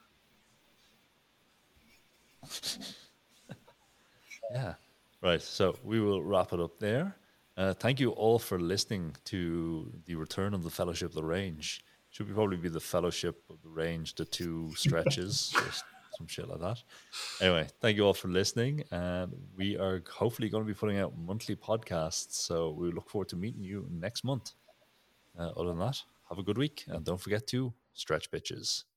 Yeah. Right. So we will wrap it up there. Uh, thank you all for listening to the return of the Fellowship of the Range. Should be probably be the Fellowship of the Range, the two stretches, or some shit like that. Anyway, thank you all for listening. And we are hopefully going to be putting out monthly podcasts. So we look forward to meeting you next month. Uh, other than that, have a good week. And don't forget to stretch bitches.